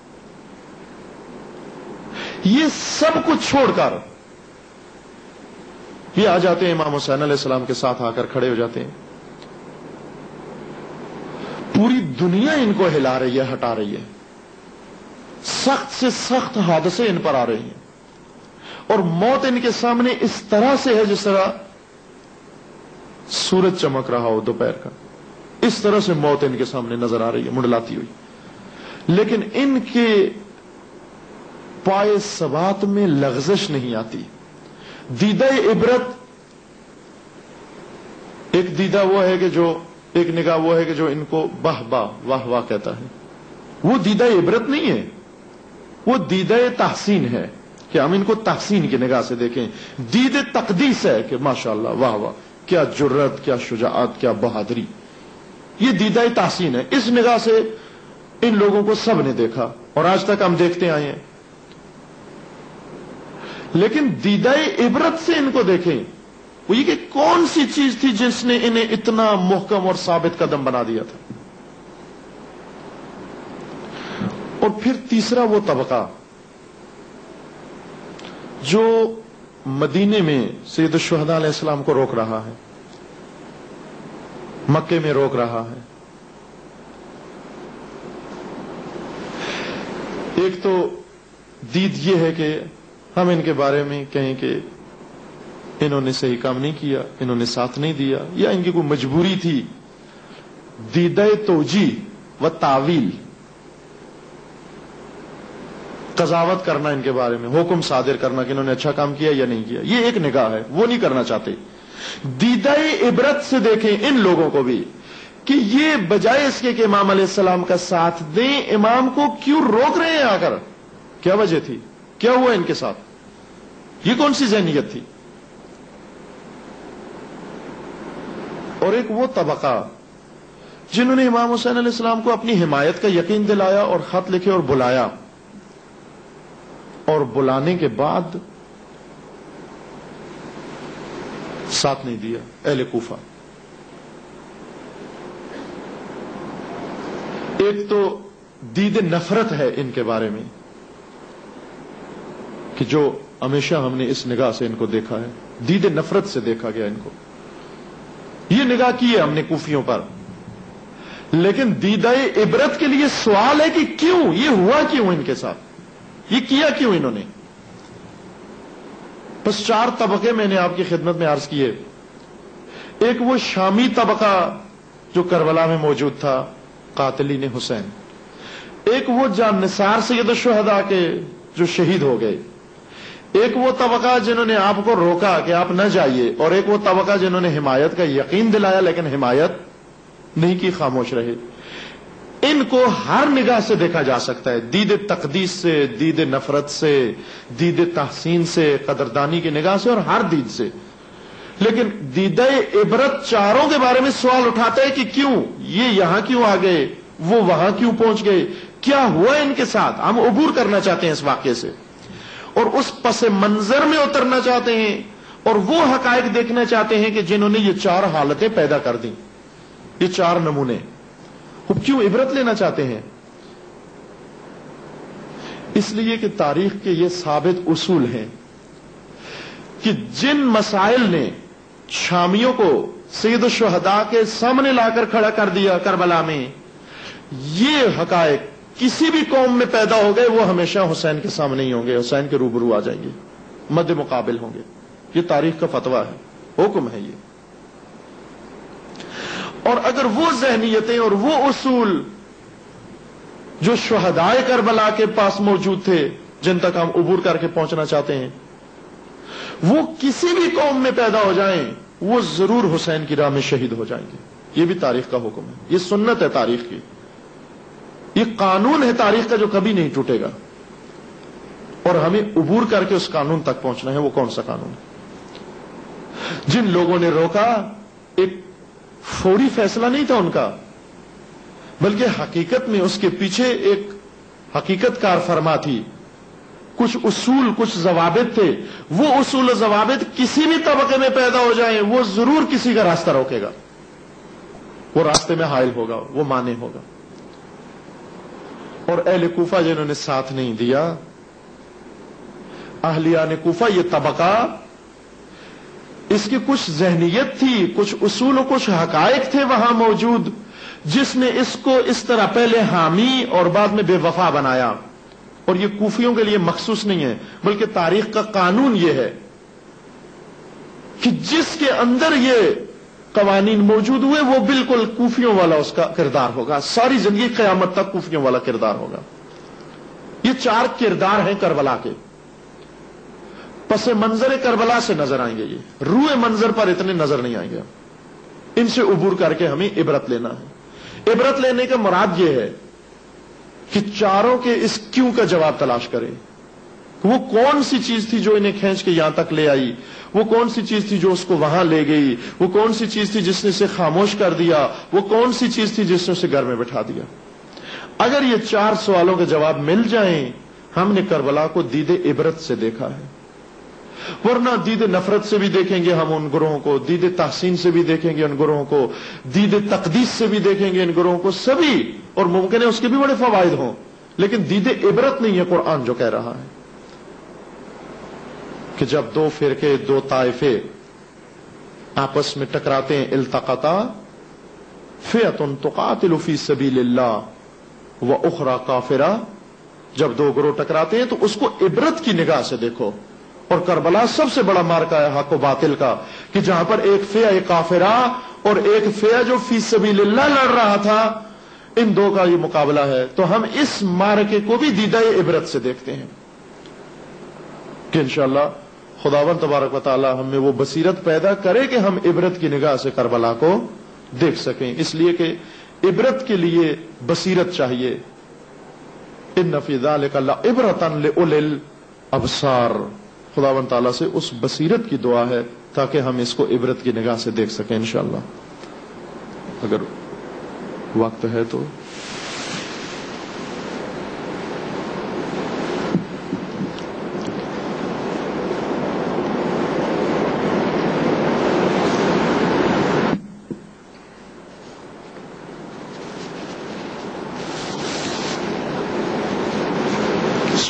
یہ سب کچھ چھوڑ کر یہ آ جاتے ہیں، امام حسین علیہ السلام کے ساتھ آ کر کھڑے ہو جاتے ہیں۔ پوری دنیا ان کو ہلا رہی ہے، ہٹا رہی ہے، سخت سے سخت حادثے ان پر آ رہے ہیں، اور موت ان کے سامنے اس طرح سے ہے جس طرح سورج چمک رہا ہو دوپہر کا، اس طرح سے موت ان کے سامنے نظر آ رہی ہے منڈلاتی ہوئی، لیکن ان کے پائے ثبات میں لغزش نہیں آتی۔ دیدہ عبرت، ایک دیدہ وہ ہے کہ جو، ایک نگاہ وہ ہے کہ جو ان کو باہ باہ واہ واہ کہتا ہے، وہ دیدہ عبرت نہیں ہے، وہ دیدہ تحسین ہے کہ ہم ان کو تحسین کی نگاہ سے دیکھیں، دید تقدیس ہے کہ ماشاءاللہ واہ واہ، کیا جرت، کیا شجاعت، کیا بہادری، یہ دیدہ تحسین ہے۔ اس نگاہ سے ان لوگوں کو سب نے دیکھا اور آج تک ہم دیکھتے آئے ہیں، لیکن دیدہ عبرت سے ان کو دیکھیں، وہ یہ کہ کون سی چیز تھی جس نے انہیں اتنا محکم اور ثابت قدم بنا دیا تھا۔ اور پھر تیسرا وہ طبقہ جو مدینے میں سید الشہداء علیہ السلام کو روک رہا ہے، مکے میں روک رہا ہے۔ ایک تو دید یہ ہے کہ ہم ان کے بارے میں کہیں کہ انہوں نے صحیح کام نہیں کیا، انہوں نے ساتھ نہیں دیا، یا ان کی کوئی مجبوری تھی۔ دیدہ توجیہ و تعویل، قضاوت کرنا ان کے بارے میں، حکم صادر کرنا کہ انہوں نے اچھا کام کیا یا نہیں کیا، یہ ایک نگاہ ہے، وہ نہیں کرنا چاہتے۔ دیدہ عبرت سے دیکھیں ان لوگوں کو بھی کہ یہ بجائے اس کے کہ امام علیہ السلام کا ساتھ دیں، امام کو کیوں روک رہے ہیں آ کر؟ کیا وجہ تھی؟ کیا ہوا ان کے ساتھ؟ یہ کون سی ذہنیت تھی؟ اور ایک وہ طبقہ جنہوں نے امام حسین علیہ السلام کو اپنی حمایت کا یقین دلایا اور خط لکھے اور بلایا، اور بلانے کے بعد ساتھ نہیں دیا، اہل کوفہ۔ ایک تو دید نفرت ہے ان کے بارے میں کہ جو ہمیشہ ہم نے اس نگاہ سے ان کو دیکھا ہے، دید نفرت سے دیکھا گیا ان کو. یہ نگاہ کی ہے ہم نے کوفیوں پر، لیکن دیدہ عبرت کے لیے سوال ہے کہ کیوں یہ ہوا، کیوں ان کے ساتھ یہ کیا، کیوں انہوں نے. بس چار طبقے میں نے آپ کی خدمت میں عرض کیے. ایک وہ شامی طبقہ جو کربلا میں موجود تھا، قاتلین حسین. ایک وہ جاننثار سید الشہداء کے جو شہید ہو گئے. ایک وہ طبقہ جنہوں نے آپ کو روکا کہ آپ نہ جائیے، اور ایک وہ طبقہ جنہوں نے حمایت کا یقین دلایا لیکن حمایت نہیں کی، خاموش رہے. ان کو ہر نگاہ سے دیکھا جا سکتا ہے، دید تقدیس سے، دید نفرت سے، دید تحسین سے، قدردانی کی نگاہ سے، اور ہر دید سے. لیکن دیدہ عبرت چاروں کے بارے میں سوال اٹھاتا ہے کہ کیوں یہ یہاں کیوں آ گئے، وہ وہاں کیوں پہنچ گئے، کیا ہوا ان کے ساتھ. ہم عبور کرنا چاہتے ہیں اس واقعے سے، اور اس پس منظر میں اترنا چاہتے ہیں، اور وہ حقائق دیکھنا چاہتے ہیں کہ جنہوں نے یہ چار حالتیں پیدا کر دیں، یہ چار نمونے. وہ کیوں عبرت لینا چاہتے ہیں؟ اس لیے کہ تاریخ کے یہ ثابت اصول ہیں کہ جن مسائل نے شامیوں کو سید الشہداء کے سامنے لا کر کھڑا کر دیا کربلا میں، یہ حقائق کسی بھی قوم میں پیدا ہو گئے وہ ہمیشہ حسین کے سامنے ہی ہوں گے، حسین کے روبرو آ جائیں گے، مد مقابل ہوں گے. یہ تاریخ کا فتویٰ ہے، حکم ہے یہ. اور اگر وہ ذہنیتیں اور وہ اصول جو شہدائے کربلا کے پاس موجود تھے، جن تک ہم عبور کر کے پہنچنا چاہتے ہیں، وہ کسی بھی قوم میں پیدا ہو جائیں، وہ ضرور حسین کی راہ میں شہید ہو جائیں گے. یہ بھی تاریخ کا حکم ہے، یہ سنت ہے تاریخ کی، یہ قانون ہے تاریخ کا جو کبھی نہیں ٹوٹے گا. اور ہمیں عبور کر کے اس قانون تک پہنچنا ہے. وہ کون سا قانون ہے؟ جن لوگوں نے روکا، ایک فوری فیصلہ نہیں تھا ان کا، بلکہ حقیقت میں اس کے پیچھے ایک حقیقت کار فرما تھی. کچھ اصول، کچھ ضوابط تھے. وہ اصول و ضوابط کسی بھی طبقے میں پیدا ہو جائیں، وہ ضرور کسی کا راستہ روکے گا، وہ راستے میں حائل ہوگا، وہ مانے ہوگا. اور اہل کوفہ جنہوں نے ساتھ نہیں دیا، اہلیان کوفہ، یہ طبقہ، اس کی کچھ ذہنیت تھی، کچھ اصول و کچھ حقائق تھے وہاں موجود، جس نے اس کو اس طرح پہلے حامی اور بعد میں بے وفا بنایا. اور یہ کوفیوں کے لیے مخصوص نہیں ہے، بلکہ تاریخ کا قانون یہ ہے کہ جس کے اندر یہ قوانین موجود ہوئے وہ بالکل کوفیوں والا اس کا کردار ہوگا، ساری زندگی قیامت تک کوفیوں والا کردار ہوگا. یہ چار کردار ہیں کربلا کے. پس منظر کربلا سے نظر آئیں گے، یہ روئے منظر پر اتنے نظر نہیں آئیں گے. ان سے عبور کر کے ہمیں عبرت لینا ہے. عبرت لینے کا مراد یہ ہے کہ چاروں کے اس کیوں کا جواب تلاش کریں. وہ کون سی چیز تھی جو انہیں کھینچ کے یہاں تک لے آئی، وہ کون سی چیز تھی جو اس کو وہاں لے گئی، وہ کون سی چیز تھی جس نے اسے خاموش کر دیا، وہ کون سی چیز تھی جس نے اسے گھر میں بٹھا دیا. اگر یہ چار سوالوں کے جواب مل جائیں، ہم نے کربلا کو دید عبرت سے دیکھا ہے. ورنہ دید نفرت سے بھی دیکھیں گے ہم ان گروہوں کو، دید تحسین سے بھی دیکھیں گے ان گروہوں کو، دید تقدیس سے بھی دیکھیں گے ان گروہوں کو، سبھی، اور ممکن ہے اس کے بھی بڑے فوائد ہوں، لیکن دید عبرت نہیں ہے قرآن جو کہہ رہا ہے کہ جب دو فرقے، دو طائفے آپس میں ٹکراتے ہیں، التقطا فئۃ تقاتل فی سبیل اللہ واخری کافرہ، جب دو گروہ ٹکراتے ہیں تو اس کو عبرت کی نگاہ سے دیکھو. اور کربلا سب سے بڑا مارکا ہے حق و باطل کا، کہ جہاں پر ایک فئہ کافرہ اور ایک فئہ جو فی سبیل اللہ لڑ رہا تھا، ان دو کا یہ مقابلہ ہے. تو ہم اس مارکے کو بھی دیدہ عبرت سے دیکھتے ہیں کہ انشاءاللہ خداوند تبارک و تعالی ہم میں وہ بصیرت پیدا کرے کہ ہم عبرت کی نگاہ سے کربلا کو دیکھ سکیں. اس لیے کہ عبرت کے لیے بصیرت چاہیے. ان فی ذلک لعبرۃ لأولی الابصار، خداوند تعالیٰ سے اس بصیرت کی دعا ہے تاکہ ہم اس کو عبرت کی نگاہ سے دیکھ سکیں انشاءاللہ. اگر وقت ہے تو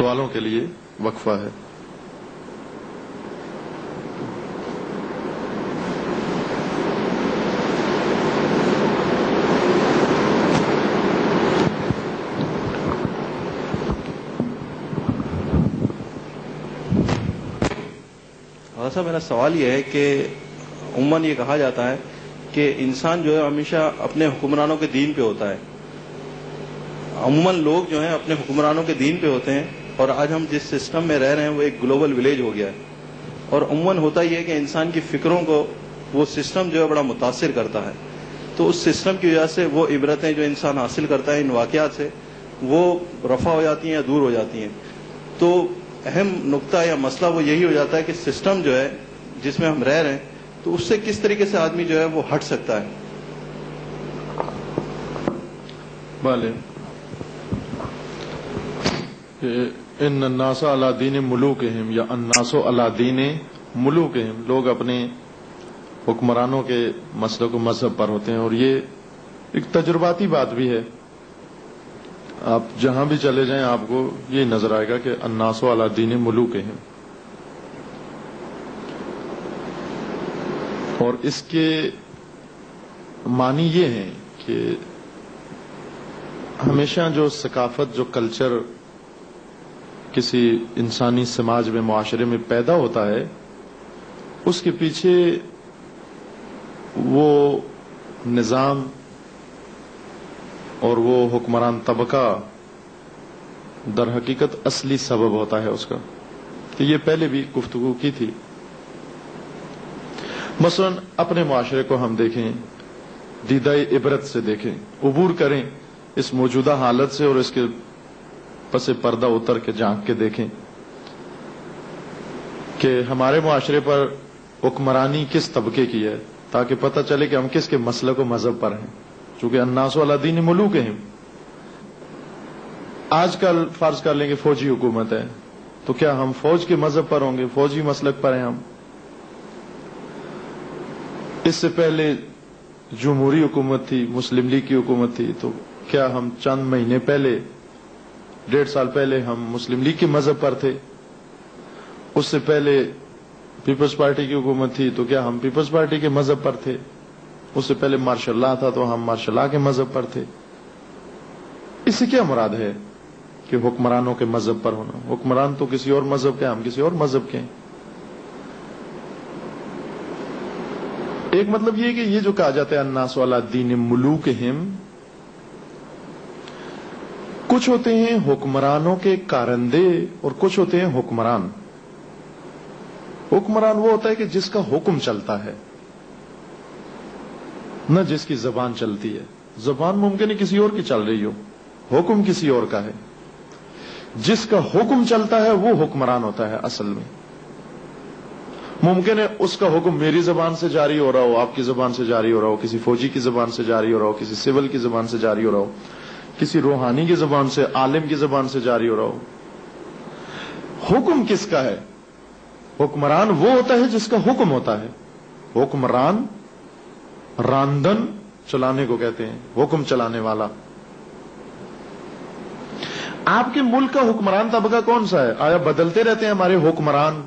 سوالوں کے لیے وقفہ ہے. صاحب میرا سوال یہ ہے کہ عموماً یہ کہا جاتا ہے کہ انسان جو ہے ہمیشہ اپنے حکمرانوں کے دین پہ ہوتا ہے. عموماً لوگ جو ہیں اپنے حکمرانوں کے دین پہ ہوتے ہیں، اور آج ہم جس سسٹم میں رہ رہے ہیں وہ ایک گلوبل ولیج ہو گیا ہے. اور عموماً ہوتا یہ ہے کہ انسان کی فکروں کو وہ سسٹم جو ہے بڑا متاثر کرتا ہے. تو اس سسٹم کی وجہ سے وہ عبرتیں جو انسان حاصل کرتا ہے ان واقعات سے، وہ رفع ہو جاتی ہیں یا دور ہو جاتی ہیں. تو اہم نقطہ یا مسئلہ وہ یہی ہو جاتا ہے کہ سسٹم جو ہے جس میں ہم رہ رہے ہیں، تو اس سے کس طریقے سے آدمی جو ہے وہ ہٹ سکتا ہے. بھلے ان الناس علی دین ملوکہم یا الناس علی دین ملوکہم، لوگ اپنے حکمرانوں کے مسلک و مذہب پر ہوتے ہیں. اور یہ ایک تجرباتی بات بھی ہے. آپ جہاں بھی چلے جائیں آپ کو یہ نظر آئے گا کہ الناس علی دین ملوکہم. اور اس کے معنی یہ ہیں کہ ہمیشہ جو ثقافت، جو کلچر کسی انسانی سماج میں، معاشرے میں پیدا ہوتا ہے، اس کے پیچھے وہ نظام اور وہ حکمران طبقہ در حقیقت اصلی سبب ہوتا ہے اس کا. کہ یہ پہلے بھی گفتگو کی تھی. مثلا اپنے معاشرے کو ہم دیکھیں، دیدہ عبرت سے دیکھیں، عبور کریں اس موجودہ حالت سے اور اس کے پس پردہ اتر کے جھانک کے دیکھیں کہ ہمارے معاشرے پر حکمرانی کس طبقے کی ہے، تاکہ پتہ چلے کہ ہم کس کے مسلک و مذہب پر ہیں. چونکہ الناس علی دین ملوکہم، آج کل فرض کر لیں کہ فوجی حکومت ہے، تو کیا ہم فوج کے مذہب پر ہوں گے، فوجی مسلک پر ہیں ہم؟ اس سے پہلے جمہوری حکومت تھی، مسلم لیگ کی حکومت تھی، تو کیا ہم چند مہینے پہلے، ڈیڑھ سال پہلے ہم مسلم لیگ کے مذہب پر تھے؟ اس سے پہلے پیپلز پارٹی کی حکومت تھی، تو کیا ہم پیپلز پارٹی کے مذہب پر تھے؟ اس سے پہلے مارشل لا تھا تو ہم مارشل لا کے مذہب پر تھے. اس سے کیا مراد ہے کہ حکمرانوں کے مذہب پر ہونا؟ حکمران تو کسی اور مذہب کے، ہم کسی اور مذہب کے ہیں. ایک مطلب یہ کہ یہ جو کہا جاتا ہے الناس علی دین ملوکہم، کچھ ہوتے ہیں حکمرانوں کے کارندے اور کچھ ہوتے ہیں حکمران. حکمران وہ ہوتا ہے کہ جس کا حکم چلتا ہے، نہ جس کی زبان چلتی ہے. زبان ممکن ہے کسی اور کی چل رہی ہو، حکم کسی اور کا ہے. جس کا حکم چلتا ہے وہ حکمران ہوتا ہے اصل میں. ممکن ہے اس کا حکم میری زبان سے جاری ہو رہا ہو، آپ کی زبان سے جاری ہو رہا ہو، کسی فوجی کی زبان سے جاری ہو رہا ہو، کسی سول کی زبان سے جاری ہو رہا ہو، کسی روحانی کی زبان سے، عالم کی زبان سے جاری ہو رہا ہو. حکم کس کا ہے؟ حکمران وہ ہوتا ہے جس کا حکم ہوتا ہے. حکمران راندن چلانے کو کہتے ہیں، حکم چلانے والا. آپ کے ملک کا حکمران طبقہ کون سا ہے؟ آیا بدلتے رہتے ہیں ہمارے حکمران؟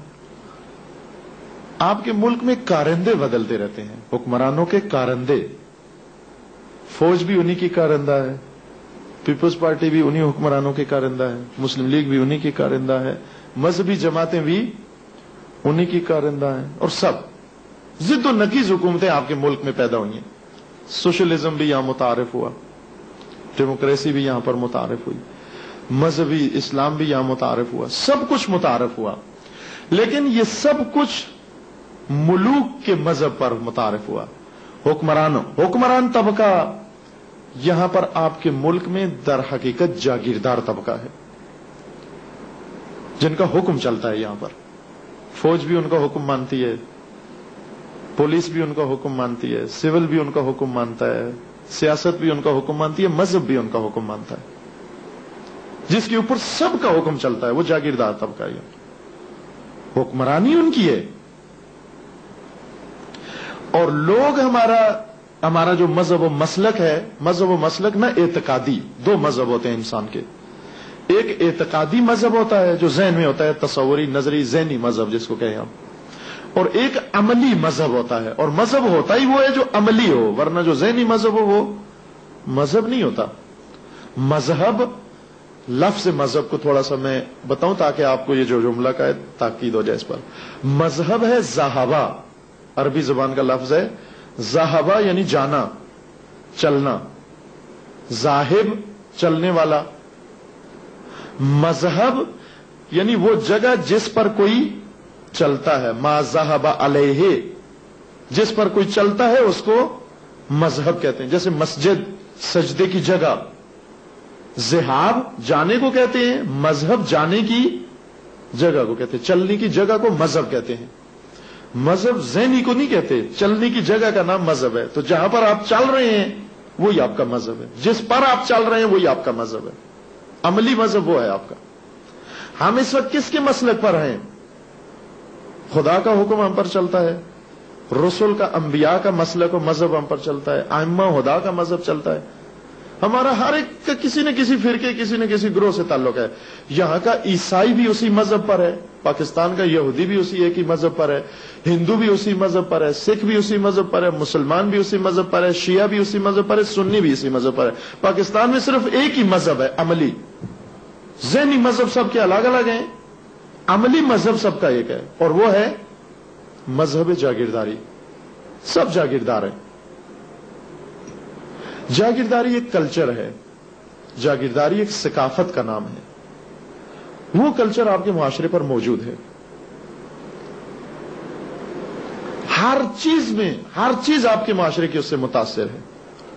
آپ کے ملک میں کارندے بدلتے رہتے ہیں، حکمرانوں کے کارندے. فوج بھی انہی کی کارندہ ہے، پیپلز پارٹی بھی انہی حکمرانوں کے کارندہ ہے، مسلم لیگ بھی انہی کی کارندہ ہے، مذہبی جماعتیں بھی انہی کی کارندہ ہیں. اور سب ضد و نقیض حکومتیں آپ کے ملک میں پیدا ہوئی ہیں. سوشلزم بھی یہاں متعارف ہوا، ڈیموکریسی بھی یہاں پر متعارف ہوئی، مذہبی اسلام بھی یہاں متعارف ہوا، سب کچھ متعارف ہوا. لیکن یہ سب کچھ ملوک کے مذہب پر متعارف ہوا. حکمرانوں حکمران طبقہ یہاں پر آپ کے ملک میں در حقیقت جاگیردار طبقہ ہے، جن کا حکم چلتا ہے. یہاں پر فوج بھی ان کا حکم مانتی ہے، پولیس بھی ان کا حکم مانتی ہے، سول بھی ان کا حکم مانتا ہے، سیاست بھی ان کا حکم مانتی ہے، مذہب بھی ان کا حکم مانتا ہے. جس کے اوپر سب کا حکم چلتا ہے وہ جاگیردار طبقہ ہے. حکمرانی ان کی ہے. اور لوگ ہمارا ہمارا جو مذہب و مسلک ہے، مذہب و مسلک نہ اعتقادی، دو مذہب ہوتے ہیں انسان کے. ایک اعتقادی مذہب ہوتا ہے جو ذہن میں ہوتا ہے، تصوری نظری ذہنی مذہب جس کو کہیں آپ، اور ایک عملی مذہب ہوتا ہے، اور مذہب ہوتا ہی وہ ہے جو عملی ہو، ورنہ جو ذہنی مذہب ہو وہ مذہب نہیں ہوتا۔ مذہب لفظ مذہب کو تھوڑا سا میں بتاؤں تاکہ آپ کو یہ جو جملہ کا ہے تاکید ہو جائے اس پر۔ مذہب ہے ذہبہ، عربی زبان کا لفظ ہے ذہبہ، یعنی جانا، چلنا، ذاہب چلنے والا، مذہب یعنی وہ جگہ جس پر کوئی چلتا ہے، ما ذہب علیہ، جس پر کوئی چلتا ہے اس کو مذہب کہتے ہیں۔ جیسے مسجد سجدے کی جگہ، ذہاب جانے کو کہتے ہیں، مذہب جانے کی جگہ کو کہتے ہیں، چلنے کی جگہ کو مذہب کہتے ہیں۔ مذہب ذہنی کو نہیں کہتے، چلنے کی جگہ کا نام مذہب ہے۔ تو جہاں پر آپ چل رہے ہیں وہی آپ کا مذہب ہے، جس پر آپ چل رہے ہیں وہی آپ کا مذہب ہے، عملی مذہب وہ ہے آپ کا۔ ہم اس وقت کس کے مسلک پر ہیں؟ خدا کا حکم ہم پر چلتا ہے، رسول کا، انبیاء کا مسلک و مذہب ہم پر چلتا ہے، ائمہ ہدا کا مذہب چلتا ہے۔ ہمارا ہر ایک کا کسی نہ کسی فرقے، کسی نہ کسی گروہ سے تعلق ہے۔ یہاں کا عیسائی بھی اسی مذہب پر ہے، پاکستان کا یہودی بھی اسی ایک ہی مذہب پر ہے، ہندو بھی اسی مذہب پر ہے، سکھ بھی اسی مذہب پر ہے، مسلمان بھی اسی مذہب پر ہے، شیعہ بھی اسی مذہب پر ہے، سنی بھی اسی مذہب پر ہے۔ پاکستان میں صرف ایک ہی مذہب ہے، عملی۔ ذہنی مذہب سب کے الگ الگ ہیں، عملی مذہب سب کا ایک ہے، اور وہ ہے مذہب جاگیرداری۔ سب جاگیردار ہیں۔ جاگیرداری ایک کلچر ہے، جاگیرداری ایک ثقافت کا نام ہے۔ وہ کلچر آپ کے معاشرے پر موجود ہے، ہر چیز میں، ہر چیز آپ کے معاشرے کی اس سے متاثر ہے۔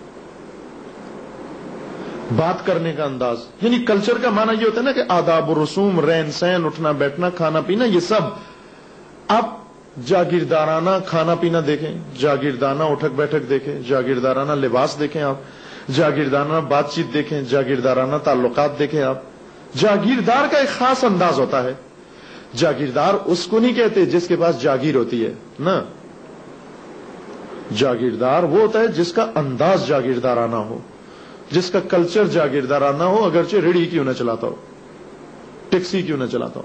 بات کرنے کا انداز، یعنی کلچر کا معنی یہ ہوتا ہے نا کہ آداب و رسوم، رہن سہن، اٹھنا بیٹھنا، کھانا پینا، یہ سب۔ آپ جاگیردارانہ کھانا پینا دیکھیں، جاگیردانہ اٹھک بیٹھک دیکھیں، جاگیردارانہ لباس دیکھیں، آپ جاگیردارانہ بات چیت دیکھیں، جاگیردارانہ تعلقات دیکھیں۔ آپ جاگیردار کا ایک خاص انداز ہوتا ہے۔ جاگیردار اس کو نہیں کہتے جس کے پاس جاگیر ہوتی ہے، نا، جاگیردار وہ ہوتا ہے جس کا انداز جاگیردارانہ ہو، جس کا کلچر جاگیردارانہ ہو، اگرچہ ریڑھی کیوں نہ چلاتا ہو، ٹیکسی کیوں نہ چلاتا ہو،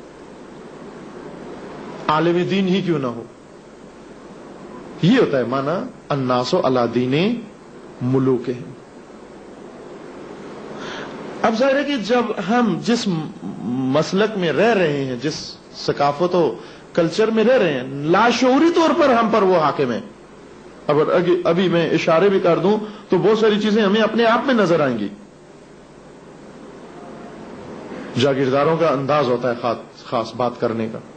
عالم دین ہی کیوں نہ ہو۔ یہ ہوتا ہے معنی الناس علی دین ملوکہم۔ اب ظاہر ہے کہ جب ہم جس مسلک میں رہ رہے ہیں، جس ثقافت و کلچر میں رہ رہے ہیں، لاشعوری طور پر ہم پر وہ حاکم ہے۔ اگر ابھی میں اشارے بھی کر دوں تو بہت ساری چیزیں ہمیں اپنے آپ میں نظر آئیں گی۔ جاگیرداروں کا انداز ہوتا ہے خاص بات کرنے کا،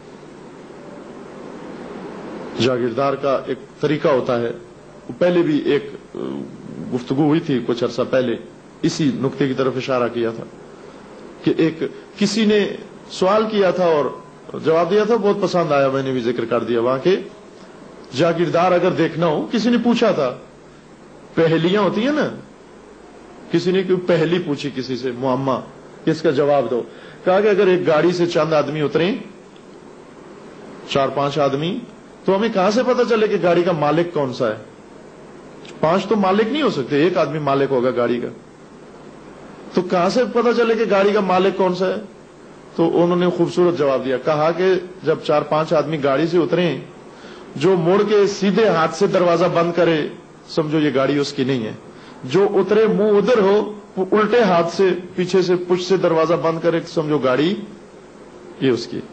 جاگیردار کا ایک طریقہ ہوتا ہے۔ پہلے بھی ایک گفتگو ہوئی تھی کچھ عرصہ پہلے، اسی نقطے کی طرف اشارہ کیا تھا کہ ایک کسی نے سوال کیا تھا اور جواب دیا تھا، بہت پسند آیا، میں نے بھی ذکر کر دیا وہاں کے جاگیردار اگر دیکھنا ہو، کسی نے پوچھا تھا، پہلیاں ہوتی ہیں نا، کسی نے کوئی پہلی پوچھی کسی سے معمہ، اس کا جواب دو۔ کہا کہ اگر ایک گاڑی سے چند آدمی اتریں، چار پانچ آدمی، تو ہمیں کہاں سے پتا چلے کہ گاڑی کا مالک کون سا ہے؟ پانچ تو مالک نہیں ہو سکتے، ایک آدمی مالک ہوگا گاڑی کا، تو کہاں سے پتا چلے کہ گاڑی کا مالک کون سا ہے؟ تو انہوں نے خوبصورت جواب دیا، کہا کہ جب چار پانچ آدمی گاڑی سے اتریں، جو مڑ کے سیدھے ہاتھ سے دروازہ بند کرے سمجھو یہ گاڑی اس کی نہیں ہے، جو اترے منہ ادھر ہو وہ الٹے ہاتھ سے پیچھے سے پش سے دروازہ بند کرے سمجھو گاڑی یہ اس کی،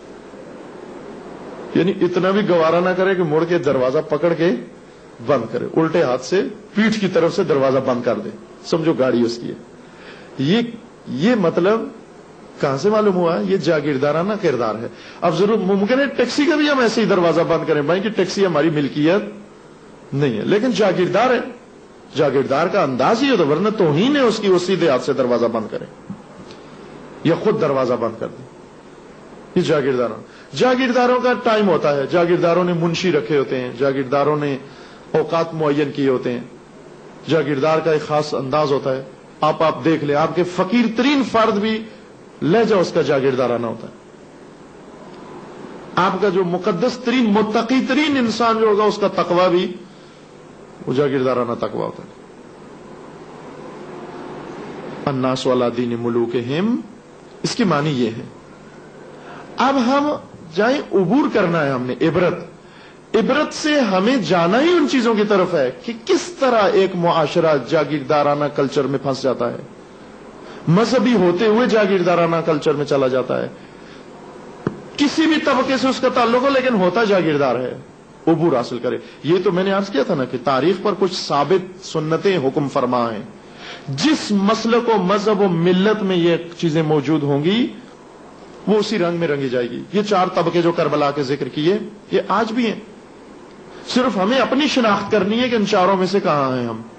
یعنی اتنا بھی گوارا نہ کرے کہ مڑ کے دروازہ پکڑ کے بند کرے، الٹے ہاتھ سے پیٹھ کی طرف سے دروازہ بند کر دے، سمجھو گاڑی اس کی ہے۔ یہ یہ مطلب کہاں سے معلوم ہوا؟ یہ جاگیردارانہ کردار ہے۔ اب ضرور ممکن ہے ٹیکسی کا بھی ہم ایسے ہی دروازہ بند کریں بھائی کہ ٹیکسی ہماری ملکیت نہیں ہے، لیکن جاگیردار ہے، جاگیردار کا انداز ہی ہوتا، ورنہ توہین ہے اس کی، وہ سیدھے ہاتھ سے دروازہ بند کرے یا خود دروازہ بند کر دے۔ یہ جاگیرداروں جاگیرداروں کا ٹائم ہوتا ہے، جاگیرداروں نے منشی رکھے ہوتے ہیں، جاگیرداروں نے اوقات معین کیے ہوتے ہیں، جاگیردار کا ایک خاص انداز ہوتا ہے۔ آپ آپ دیکھ لیں، آپ کے فقیر ترین فرد بھی لہجہ اس کا جاگیردارانہ ہوتا ہے، آپ کا جو مقدس ترین متقی ترین انسان جو ہوگا اس کا تقوی بھی وہ جاگیردارانہ تقوی ہوتا ہے۔ अन्नास वाला दीन मुलूकहिम, इसकी मानी ये है। अब हम जाए उबूर करना है हमने, इबरत इबरत से हमें जाना ही उन चीजों की तरफ है कि किस तरह एक मुआशरा जागीरदाराना कल्चर में फंस जाता है, मजहबी होते हुए जागीरदाराना कल्चर में चला जाता है। किसी भी तबके से उसका ताल्लुक हो लेकिन होता जागीरदार है, उबूर हासिल करे। ये तो मैंने अर्ज किया था ना कि तारीख पर कुछ साबित सुन्नतें हुक्म फरमा हैं। जिस मसलक व मजहब व मिल्लत में ये चीजें मौजूद होंगी वो उसी रंग में रंगी जाएगी। ये चार तबके जो करबला के जिक्र किए ये आज भी हैं, सिर्फ हमें अपनी शिनाख्त करनी है कि इन चारों में से कहां हैं हम।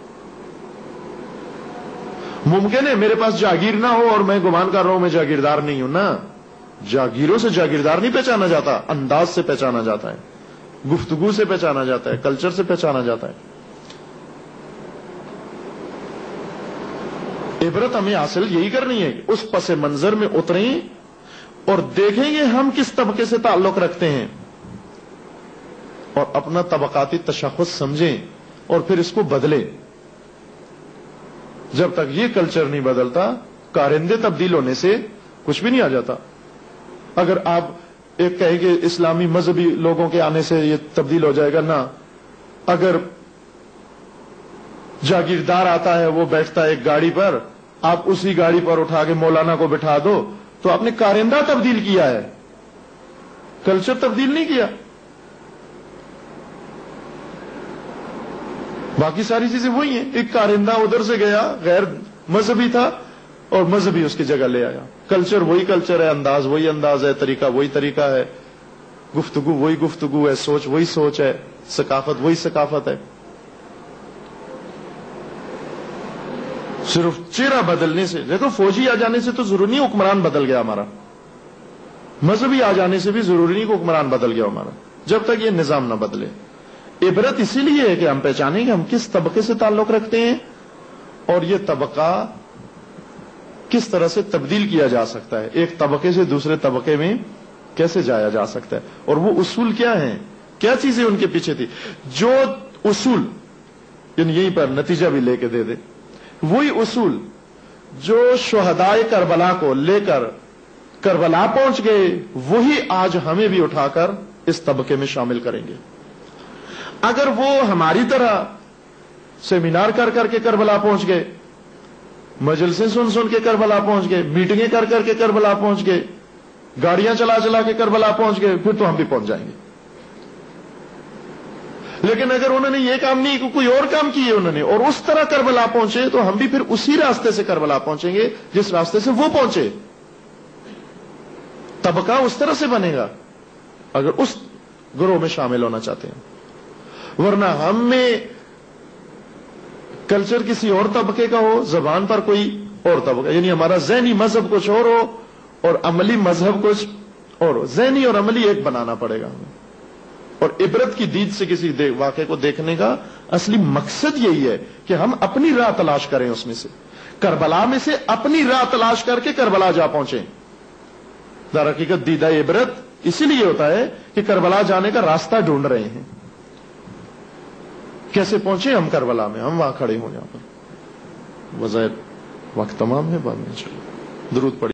मुमकिन है मेरे पास जागीर ना हो और मैं गुमान कर रहा हूं मैं जागीरदार नहीं हूं ना। जागीरों से जागीरदार नहीं पहचाना जाता, अंदाज से पहचाना जाता है, गुफ्तगू से पहचाना जाता है, कल्चर से पहचाना जाता है। इबरत हमें हासिल यही करनी है, उस पसे मंजर में उतरें और देखेंगे हम किस तबके से ताल्लुक रखते हैं और अपना तबकाती तशख़्ख़ुस समझें और फिर इसको बदलें। जब तक ये कल्चर नहीं बदलता, कारिंदे तब्दील होने से कुछ भी नहीं आ जाता। अगर आप एक कहें कि इस्लामी मजहबी लोगों के आने से ये तब्दील हो जाएगा, ना। अगर जागीरदार आता है, वो बैठता है एक गाड़ी पर, आप उसी गाड़ी पर उठा के मौलाना को बिठा दो तो आपने कारिंदा तब्दील किया है, कल्चर तब्दील नहीं किया। बाकी सारी चीजें वही हैं। एक कारिंदा उधर से गया, गैर मजहबी था और मजहबी उसकी जगह ले आया। कल्चर वही कल्चर है, अंदाज वही अंदाज है, तरीका वही तरीका है, गुफ्तगू वही गुफ्तगू है, सोच वही सोच है, सकाफत वही सकाफत है। सिर्फ चेहरा बदलने से, देखो फौजी आ जाने से तो जरूरी नहीं हुक्मरान बदल गया हमारा, मजहबी आ जाने से भी जरूरी नहीं कि हुक्मरान बदल गया हमारा, जब तक ये निजाम ना बदले। इबरत इसीलिए है कि हम पहचानें कि हम किस तबके से ताल्लुक रखते हैं और ये तबका किस तरह से तब्दील किया जा सकता है, एक तबके से दूसरे तबके में कैसे जाया जा सकता है, और वो उसूल क्या हैं, क्या चीजें उनके पीछे थी। जो उसूल यहीं पर नतीजा भी लेके दे दे, वही उसूल जो शुहदाए करबला को लेकर करबला पहुंच गए, वही आज हमें भी उठाकर इस तबके में शामिल करेंगे। अगर वो हमारी तरह सेमिनार कर करके करबला पहुंच गए, मजलिसें सुन सुन के करबला पहुंच गए, मीटिंगें कर करके करबला पहुंच गए, गाड़ियां चला चला के करबला पहुंच गए, फिर तो हम भी पहुंच जाएंगे। लेकिन अगर उन्होंने ये काम नहीं, कोई और काम किए उन्होंने और उस तरह करबला पहुंचे, तो हम भी फिर उसी रास्ते से करबला पहुंचेंगे जिस रास्ते से वो पहुंचे। तबका उस तरह से बनेगा अगर उस ग्रोह में शामिल होना चाहते हैं। वरना हम में कल्चर किसी और तबके का हो, जबान पर कोई और तबका, यानी हमारा ज़हनी मजहब कुछ और हो और अमली मजहब कुछ और हो। ज़हनी और अमली एक बनाना पड़ेगा हमें। और इबरत की दीद से किसी वाक़े को देखने का असली मकसद यही है कि हम अपनी राह तलाश करें, उसमें से करबला में से अपनी राह तलाश करके करबला जा पहुंचे। दर हकीकत दीदा इबरत इसीलिए होता है कि करबला जाने का रास्ता ढूंढ रहे हैं, कैसे पहुंचे हम करबला में, हम वहां खड़े हों। यहां पर वज़ाहिर वक्त तमाम है, बाद में चलो दुरूद पढ़िए।